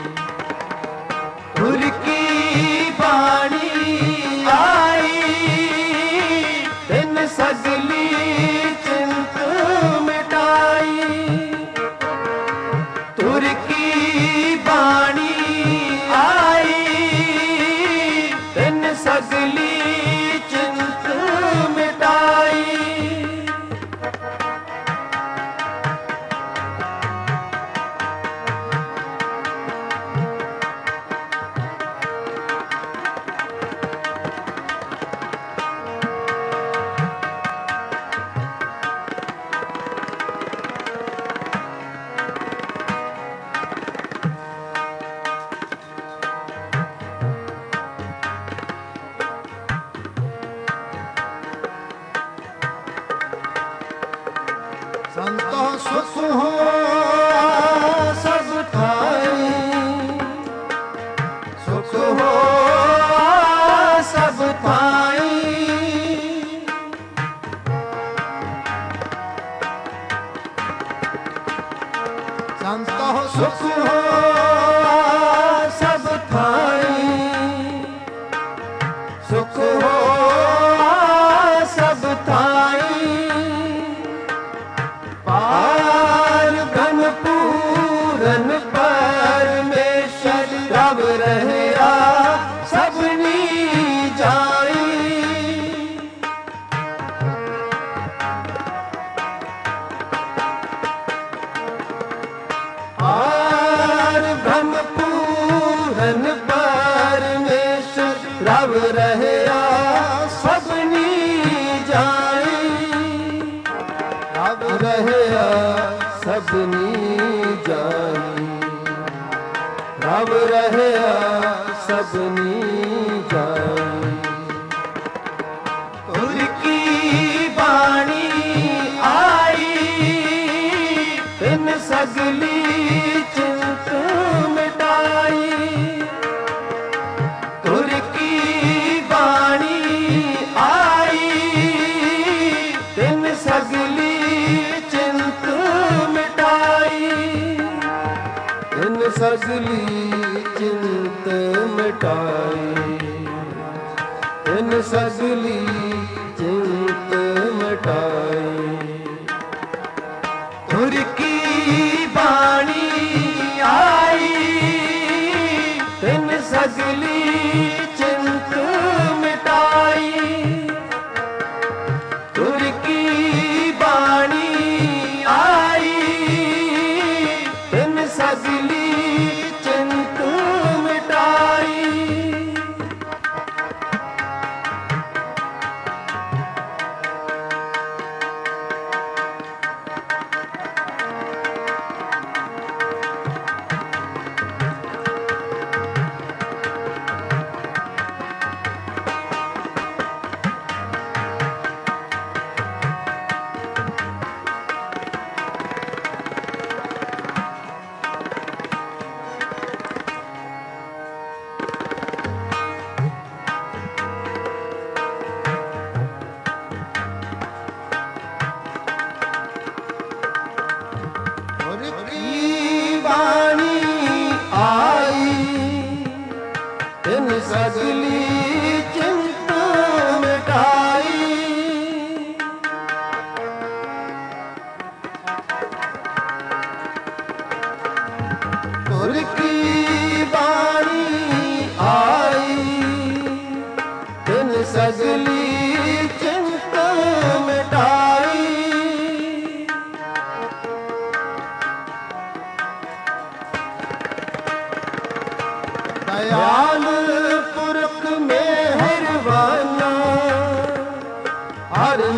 गुर की वाणी आई, तिन सगली चिंत मिटाई। तुर की वाणी आई, तिन सगली चिंत मिटाई। संतो सुख हो सब ठाई, सुख हो सब ठाई। संतो सुख हो सब ठाई, सुख हो सब ठाई। पार ब्रह्म पूरन परमेश्वर रब रहया सबनी जाई। पार ब्रह्म पूरन परमेश्वर रब रहया सबनी जाई। रब रहया सबनी जानी। रब रहया सबनी जानी। गुर की वाणी आई, तिन सगली चिंत मिटाई। गुर की वाणी आई, तिन सगली चिंत मिटाई। तिन सगली चिंत मिटाई। तिन सगली चिंत मिटाई। गुर की वाणी आई, तिन सगली चिंत मिटाई। गुर की वाणी आई, तिन सगली चिंत मिटाई।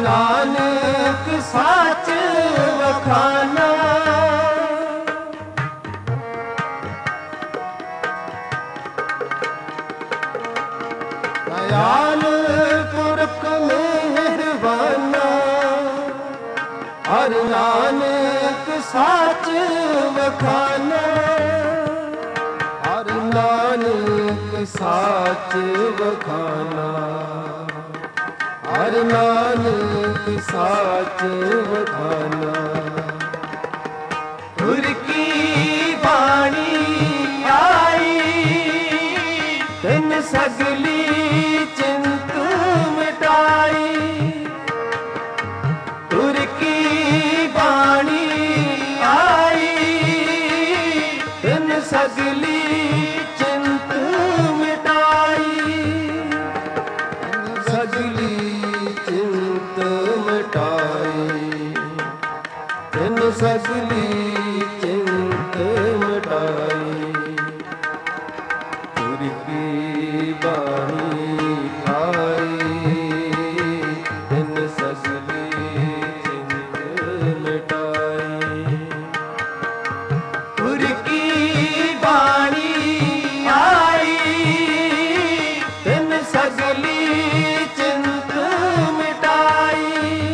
ਨਾਨਕ ਸਾਚ ਵਖਾਨਾ। ਦਇਆਲ ਪੁਰਖ ਮਿਹਰਬਾਨਾ, ਹਰ ਨਾਨਕ ਸਾਚ ਵਖਾਨਾ। ਹਰ ਨਾਨਕ ਸਾਚ ਵਖਾਨਾ, ਹਰ ਨਾਨਕ ਸਾਚ ਵਖਾਨਾ। ਗੁਰ ਕੀ ਬਾਣੀ ਆਈ, ਤਿਨ ਸਗਲੀ ਚਿੰਤ ਮਿਟਾਈ। ਗੁਰ ਕੀ ਬਾਣੀ ਆਈ, ਤਿਨ ਸਗਲੀ ਚਿੰਤ ਮਿਟਾਈ। ਸਗਲੀ ਚਿੰਤ ਮਿਟਾਈ, ਤਿਨ ਸਗਲੀ ਚਿੰਤ ਮਿਟਾਈ। ਗੁਰ ਕੀ ਬਾਣੀ ਆਈ, ਤਿਨ ਸਗਲੀ ਚਿੰਤ ਮਿਟਾਈ। ਗੁਰ ਕੀ ਬਾਣੀ ਆਈ, ਤਿਨ ਸਗਲੀ ਚਿੰਤ ਮਿਟਾਈ।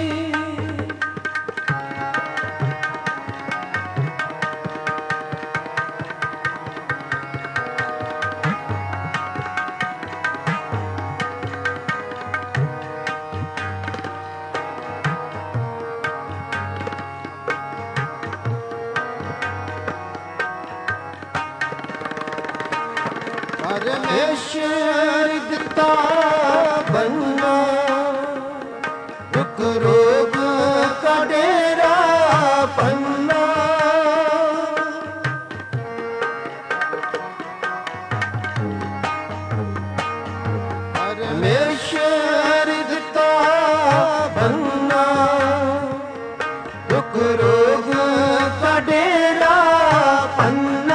ਪਰਮੇਸ਼ਰ ਦਿੱਤਾ ਬੰਨਾ, ਦੁੱਖ ਰੋਗ ਕਾ ਡੇਰਾ ਪੰਨਾ। ਪਰਮੇਸ਼ਰ ਦਿੱਤਾ ਬੰਨਾ, ਦੁੱਖ ਰੋਗ ਕਾ ਡੇਰਾ ਪੰਨਾ।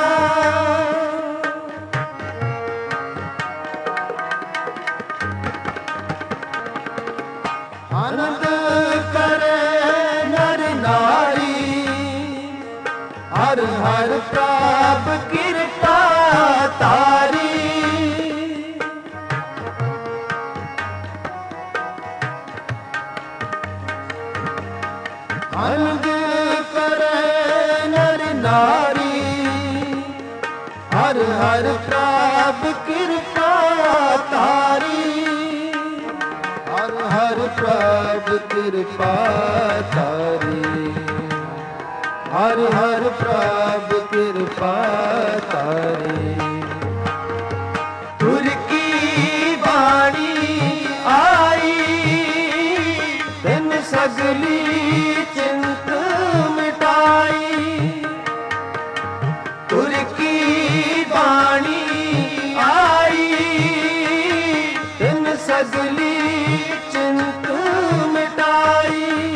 ਆਨੰਦ ਕਰੇ ਨਰ ਨਾਰੀ, ਹਰ ਹਰ ਪ੍ਰਭ ਕਿਰਪਾ ਤਾਰੀ। ਆਨੰਦ ਕਰੇ ਨਰ ਨਾਰੀ, ਹਰ ਹਰ ਪ੍ਰਭ ਕਿਰਪਾ ਤਾਰੀ। ਹਰ ਹਰ ਪ੍ਰਭ ਕਿਰਪਾ ਤਾਰੀ, ਹਰ ਹਰ ਪ੍ਰਭ ਕਿਰਪਾ ਤਾਰੀ। ਗੁਰ ਕੀ ਬਾਣੀ ਆਈ, ਤਿਨ ਸਗਲੀ ਚਿੰਤ ਮਿਟਾਈ। ਗੁਰ ਕੀ ਬਾਣੀ ਆਈ, ਤਿਨ ਸਗਲੀ ਚਿੰਤ ਮਿਟਾਈ।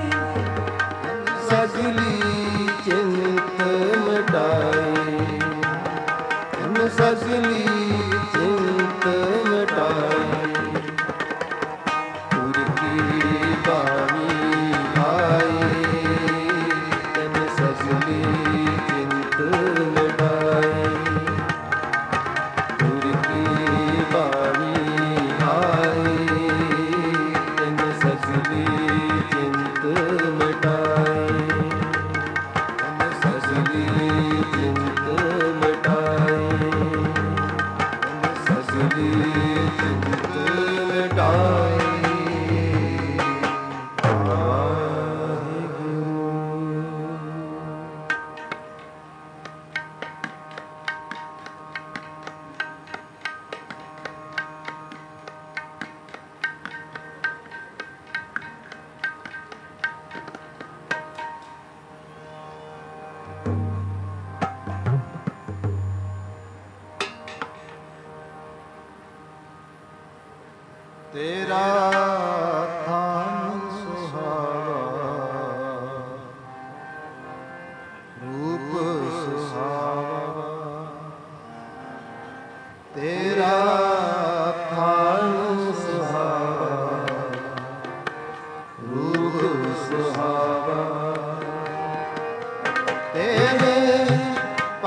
ਸਗਲੀ ਚਿੰਤ ਮਿਟਾਈ, ਤਿਨ ਸਗਲੀ ਚਿੰਤ ਮਿਟਾਈ। ਗੁਰ ਕੀ ਬਾਣੀ ਆਈ, ਤਿਨ ਸਗਲੀ ਚਿੰਤ ਮਿਟਾਈ। ਗੁਰ ਕੀ ਬਾਣੀ ਆਈ, ਤਿਨ ਸਗਲੀ ਚਿੰਤ ਮਿਟਾਈ।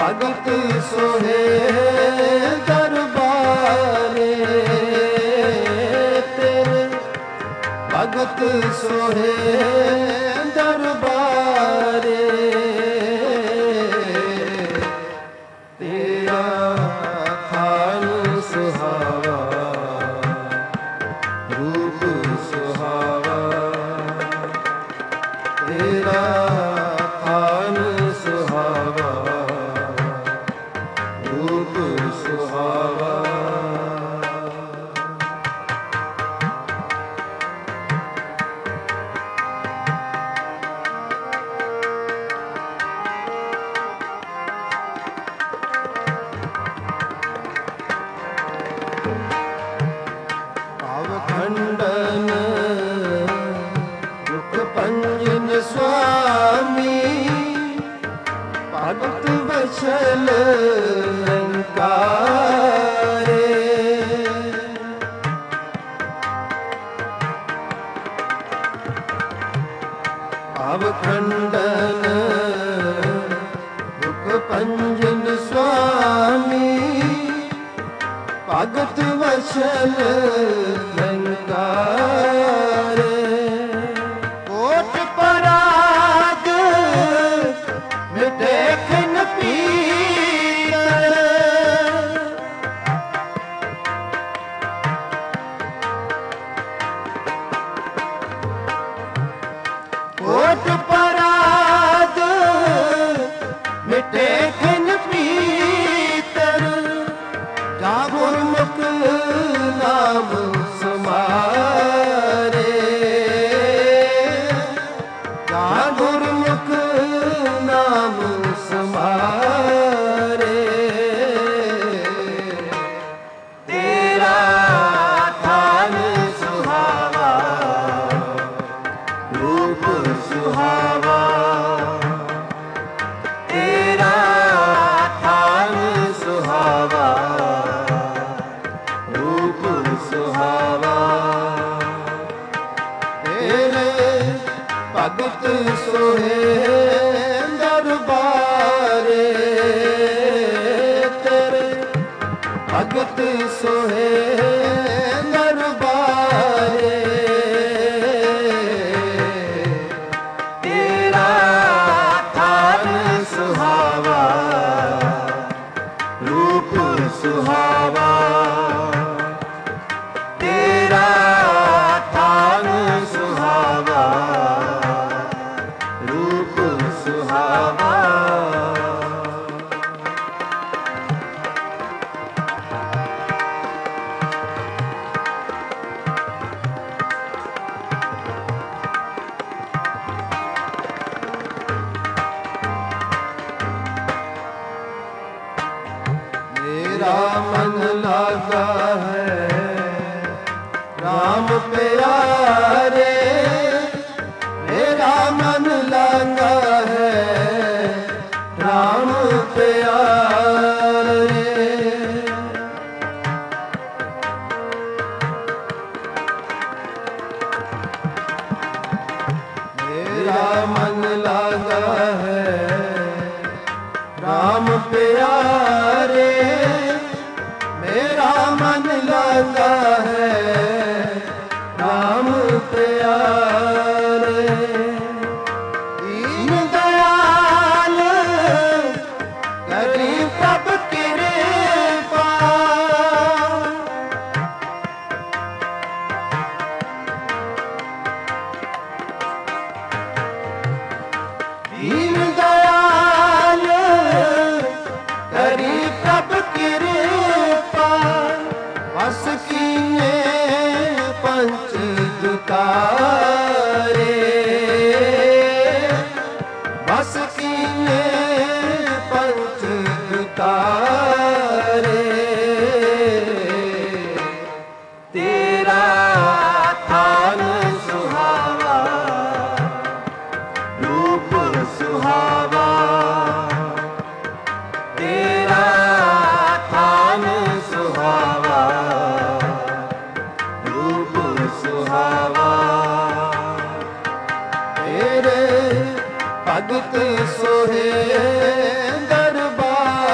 ਭਗਤ ਸੋਹੇ ਦਰਬਾਰੇ ਤੇਰੇ, ਭਗਤ ਸੋਹੇ ਦਰਬਾਰੇ ਤੇਰਾ ਥਾਨ ਸੁਹਾਵਾ, ਰੂਪ ਸੁਹਾਵਾ, ਤੇਰਾ ਥਾਨ ਸੁਹਾਵਾ, ਰੂਪ ਸੁਹਾਵਾ। ਖੰਡਨ ਦੁਖ ਪੰਜਨ ਸੁਆਮੀ, ਭਗਤ ਵਛਲ ਅੰਕਾਰੇ ਭਾਵ ਖੰਡਨ ਦੁਖ ਪੰਜਨ ਸੁਆਮੀ, ਭਗਤ ਵਛਲ ਲੰਕਾਰੇ ਕੋਟ ਪਰਾਗ ਮਿਟੇਖਨ ਪੀਤਲ, ਕੋਟ ਪਰਾਗ ਮਿਟੇਖਨ ਪੀਤਲ, ਜਾ ਗੁਰਮੁਖ ਨਾਮ ਸਮਾਰੇ, ਜਾ ਗੁਰਮੁਖ ਨਾਮ ਸਮਾਰੇ ਤੇਰਾ ਥਾਨ ਸੁਹਾਵਾ, ਰੂਪ ਸੁਹਾਵਾ, ਤੇਰਾ ਥਾਨ ਸੁਹਾਵਾ, ਰੂਪ ਸੁਹਾਵਾ। ਤੇਰੇ ਭਗਤ ਸੋਹੇ ਦਰਬਾਰੇ ਤੇਰੇ, ਭਗਤ ਸੋਹੇ ਦਰਬਾਰੇ ਤੇਰਾ ਥਾਨ ਸੁਹਾਵਾ, ਰੂਪ ਸੁਹਾਵਾ, ਤੇਰਾ ਥਾਨ ਸੁਹਾਵਾ, ਰੂਪ ਸੁਹਾਵਾ। मेरा मन लागा है राम प्यारे, मेरा मन लागा है राम प्यारे, मेरा मन लागा है राम प्यारे, मेरा मन लगा है राम प्यारे। दीन दयाल करी प्रभ कृपा, दीन दयाल करी प्रभ कृपा, बस कीने पंच दुतारे, बस कीने पंच दुतारे तेरा थान सुहावा, रूप सुहावा, तेरा थान सुहावा, रूप सुहावा। तेरे भगत सोहे दरबार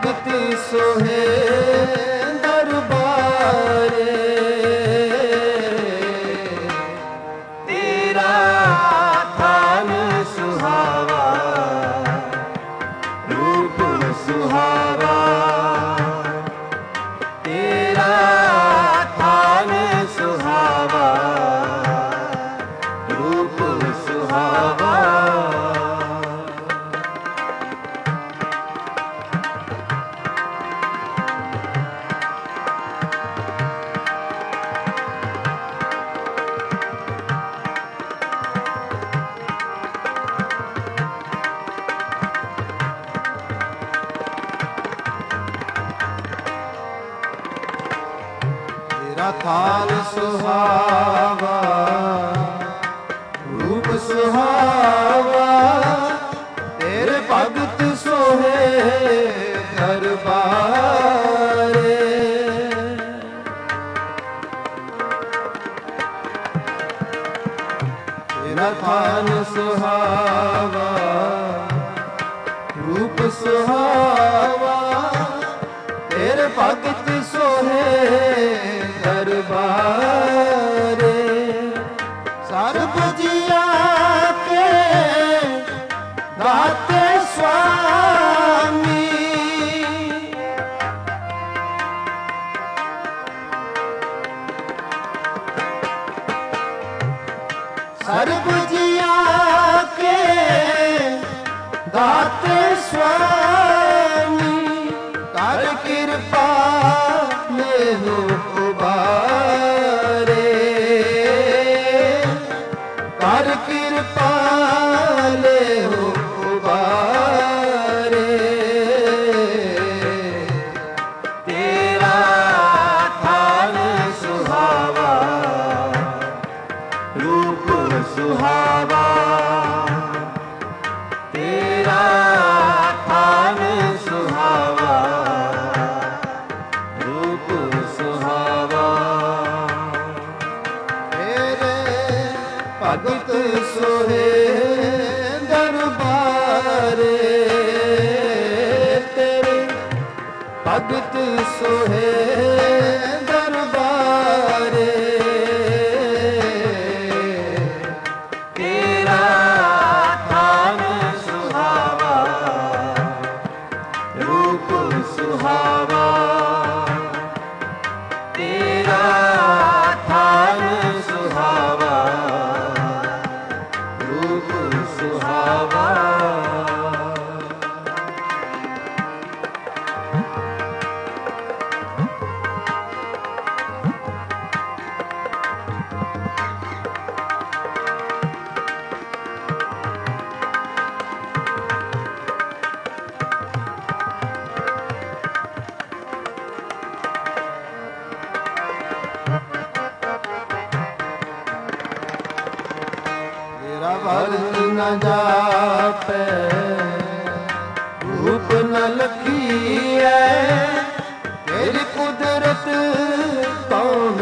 ਭਗਤ ਸੋਹੇ ਦਰਬਾਰੇ ਤੇਰਾ ਥਾਨ ਸੁਹਾਵਾ ਰੂਪ ਸੁਹਾਵਾ ਤੇਰਾ ਥਾਨ ਸੁਹਾਵਾ ਰੂਪ ਸੁਹਾਵਾ ਤੇਰਾ ਥਾਨ ਸੁਹਾਵਾ ਰੂਪ ਸੁਹਾਵਾ ਤੇਰੇ ਭਗਤ ਸੋਹੇ ਦਰਬਾਰੇ ਤੇਰਾ ਥਾਨ ਸੁਹਾਵਾ ਰੂਪ ਸੁਹਾਵਾ ਤੇਰੇ ਭਗਤ ਸੋਹੇ ਦਰਬਾਰੇ ਸਰਬ ਜੀਆ ਕੇ ਦਾਤੇ ਸੁਆਮੀ ਸਰਬ ਜੀਆ ਕੇ ਦਾਤੇ ਸੁਆਮੀ ਕਰ ਕਿਰਪਾ ਮੇਹੁ ਉਬਾਰੇ ਕਰ ਕਿਰਪਾ ਲੇਹੁ ਉਬਾਰੇ ਤੇਰਾ ਥਾਨ ਸੁਹਾਵਾ ਰੂਪ ਸੁਹਾਵਾ ਤੇਰਾ ਥਾਨ ਸੁਹਾਵਾ ਰੂਪ ਸੁਹਾਵਾ ਤੇਰੇ ਭਗਤ ਸੋਹੇ ਦਰਬਾਰੇ ਤੇਰੇ ਭਗਤ ਸੋਹੇ ਦਰਬਾਰੇ ਤੇਰਾ ਥਾਨ ਸੁਹਾਵਾ ਰੂਪ ਸੁਹਾਵਾ ਤੇਰਾ ਥਾਨ ਸੁਹਾਵਾ ਰੂਪ ਸੁਹਾਵਾ ਤੇਰਾ ਵਰਤ ਨ ਜਾਪੈ ਰੂਪ ਨ ਲਖੀਐ ਤੇਰੀ ਕੁਦਰਤ ਕੌਣ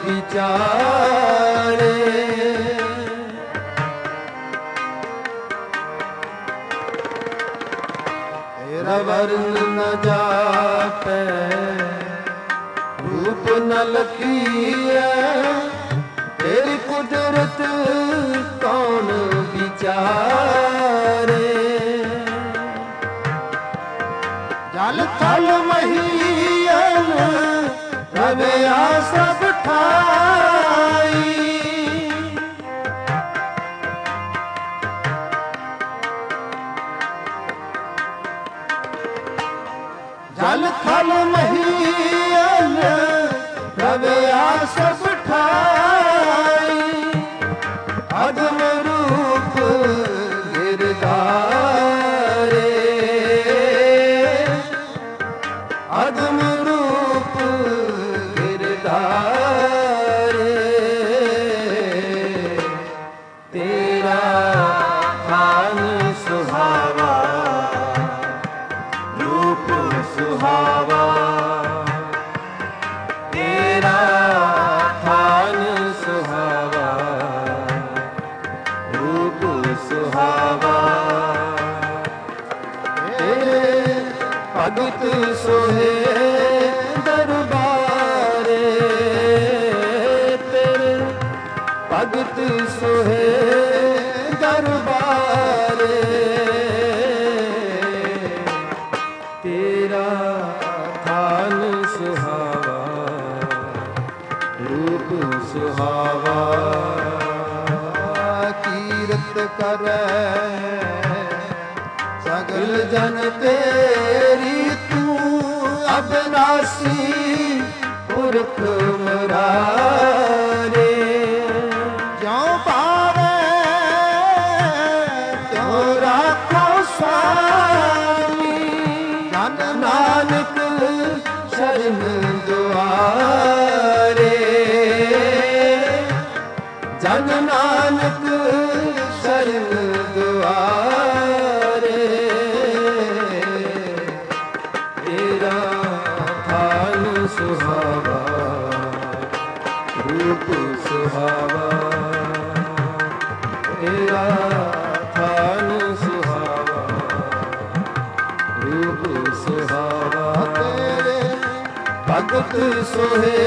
ਵਿਚਾਰੇ ਤੇਰਾ ਵਰਤ ਨ ਜਾਪੈ ਰੂਪ ਨ ਲਖੀਐ ਤੇਰੀ ਕੁਦਰਤ ਕੌਣ ਵਿਚਾਰੇ ਜਲ ਥਲ ਮਹੀਨ ਰਵਿਆ ਸਭ ਠਾਈ ਜਲ ਥਲ ਮਹੀਨ ਰਵਿਆ ਸਭ ਠਾਈ ਅਦਮ ਰੂਪ ਗਿਰਦਾਰੇ ਅਦਮ ਰੂਪ ਗਿਰਦਾਰੇ ਤੇਰਾ ਥਾਨ ਸੁਹਾਵਾ ਰੂਪ ਸੁਹਾਵਾ ਤੇਰਾ ਥਾਨ ਸੁਹਾਵਾ ਰੂਪ ਸੁਹਾਵਾ ਭਗਤ ਸੋਹੇ ਦਰਬਾਰੇ ਤੇਰੇ, ਭਗਤ ਸੋਹੇ ਦਰਬਾਰੇ ਤੇਰਾ ਥਾਨ ਸੁਹਾਵਾ, ਰੂਪ ਸੁਹਾਵਾ। ਕੀਰਤ ਕਰੈ ਸਗਲ ਜਨ ਤੇਰੀ, ਤੂੰ ਅਬਨਾਸੀ ਪੁਰਖ ਮੁਰਾਰੇ। ਜਿਉ ਪਾਵੈ ਤਿਉ ਰਾਖੋ ਸੁਆਮੀ, ਜਨ ਨਾਨਕ ਸ਼ਰਨ ਦੁਆਰੇ। ਜਨ ਨਾਨਕ ਸ਼ਰਨ ਦੁਆਰੇ ਤੇਰਾ ਥਾਨ ਸੁਹਾਵਾ, ਰੂਪ ਸੁਹਾਵਾ। ਤੇਰਾ ਥਾਨ ਸੁਹਾਵਾ, ਰੂਪ ਸੁਹਾਵਾ। ਤੇਰੇ ਭਗਤ ਸੋਹੇ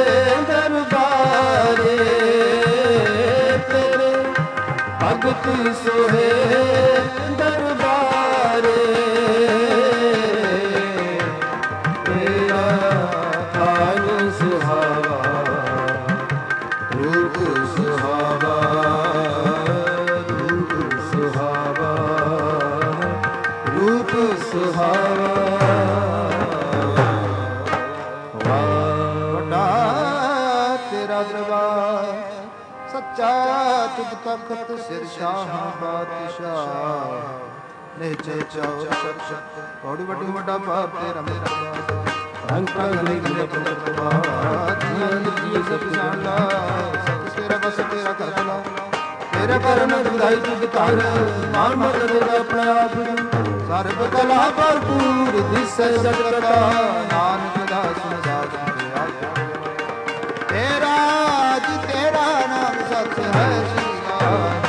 ਦਰਬਾਰੇ ਤੇਰੇ, ਭਗਤ ਸੋਹੇ ਦਰਬਾਰੇ ਤੇਰਾ ਥਾਨ ਸੁਹਾਵਾ, ਰੂਪ ਸੁਹਾਵਾ। ਰੂਪ ਸੁਹਾਵਾ, ਰੂਪ ਸੁਹਾਵਾ। ਵੱਡਾ ਤੇਰਾ ਦਰਬਾਰ, ਸੱਚਾ ਤੁਧ ਤਖਤ ਸਿਰ ਸ਼ਾਹ ਬਾਦਸ਼ਾਹ। ਨਿਹਚੇ ਚਾਉ ਸ਼ਬਦ ਕੌੜੀ ਵੱਡੀ ਵੱਡਾ ਭਾਰ ਤੇਰਾ ਮੇਰਾ। ਅੰਗ ਅੰਗ ਨਹੀਂ ਗੁਣ ਪ੍ਰਭਾਤ, ਜੀ ਸਭ ਜਾਣਦਾ ਸਤ ਤੇਰਾ ਬਸ ਤੇਰਾ ਕਰਲਾ। ਤੇਰੇ ਕਰਨ ਵਧਾਈ ਤੁਧ ਧਰ, ਮਾਨ ਮਤ ਤੇਰਾ ਆਪਣਾ ਆਪ। ਸਰਬ ਕਲਾ ਭਰਪੂਰ ਦਿਸੈ ਜਗਤ ਕਾ, ਨਾਨਕ ਦਾਸ ਨਦਾਸ ਤੇ ਆਇਆ। ਤੇਰਾ ਜੀ ਤੇਰਾ ਨਾਮ ਸਚ ਹੈ ਸ੍ਰੀ ਰਾਮ।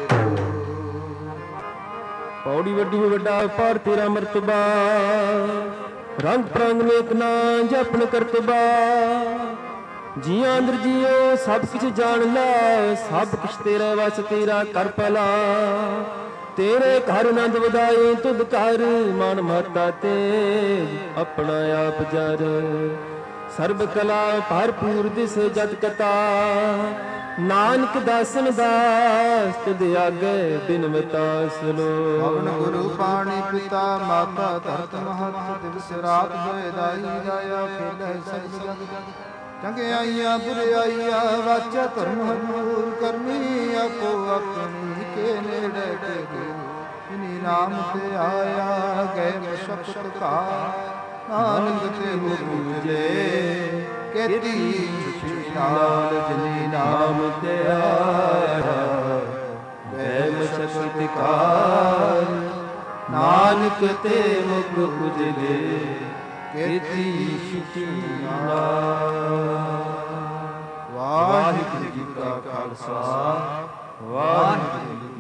ਪੌੜੀ ਵੱਡੀ ਵੱਡਾ ਪਾਰ ਤੇਰਾ ਮਰਤਬਾ, ਰੰਗ ਪ੍ਰੰਗ ਨੇਕ ਨਾ ਜਪਨ ਕਰਤਬਾ। ਜੀਆਂ ਅੰਦਰ ਜੀਓ ਸਭ ਕੁਛ ਜਾਣ ਲਾ, ਸਭ ਕੁਛ ਤੇਰੇ ਵਸ ਤੇਰਾ ਕਰ ਭਲਾ। ਤੇਰੇ ਘਰ ਆਨੰਦ ਵਧਾਏ ਤੁਧ ਘਰ, ਮਨ ਮਾਤਾ ਤੇ ਆਪਣਾ ਆਪ ਜਰ। ਸਰਬ ਕਲਾ ਭਰਪੂਰ ਦਿਸ ਜਤ ਕਤਾ, ਨਾਨਕ ਦਾਸਨ ਦਾਸ ਤੁਧ ਆਗੇ ਬਿਨਵਤਾ ਸੁਨੋ। ਪਵਨ ਗੁਰੂ ਪਾਣੀ ਪਿਤਾ ਮਾਤਾ ਧਰਤ ਮਹਤ, ਦਿਵਸ ਰਾਤ ਦੋਇ ਦਾਈ ਦਾਇਆ ਖੇਲੇ ਸਭ ਜਗ। ਚੰਗਿਆਈਆਂ ਬੁਰਿਆਈਆਂ ਵਾਚਾ ਧਰਮ ਹਰਮੂਰ ਕਰਮੀ, ਆਪੋ ਆਪਣੀ ਕੇ ਨੇੜੇ ਕੇ ਇਨੀ ਨਾਮ ਤੇ ਆਇਆ ਗਏ ਮਸ਼ਕਤ ਕਾ। ਨਾਨਕ ਤੇ ਬੂਝੇ ਕੀਤੀ ਖੁਸ਼ੀ ਨਾਲ, ਜਿਨੀ ਨਾਮ ਤੇ ਆਇਆ ਗਏ ਮਸ਼ਕਤ ਕਾਰ। ਨਾਨਕ ਤੇ ਮੁਖ ਉਜਲੇ ਕੀਤੀ ਸ਼ੁਚੀ ਵਾਹਿਗੁਰੂ ਜੀ ਕਾ ਖਾਲਸਾ, ਵਾਹਿਗੁਰੂ ਜੀ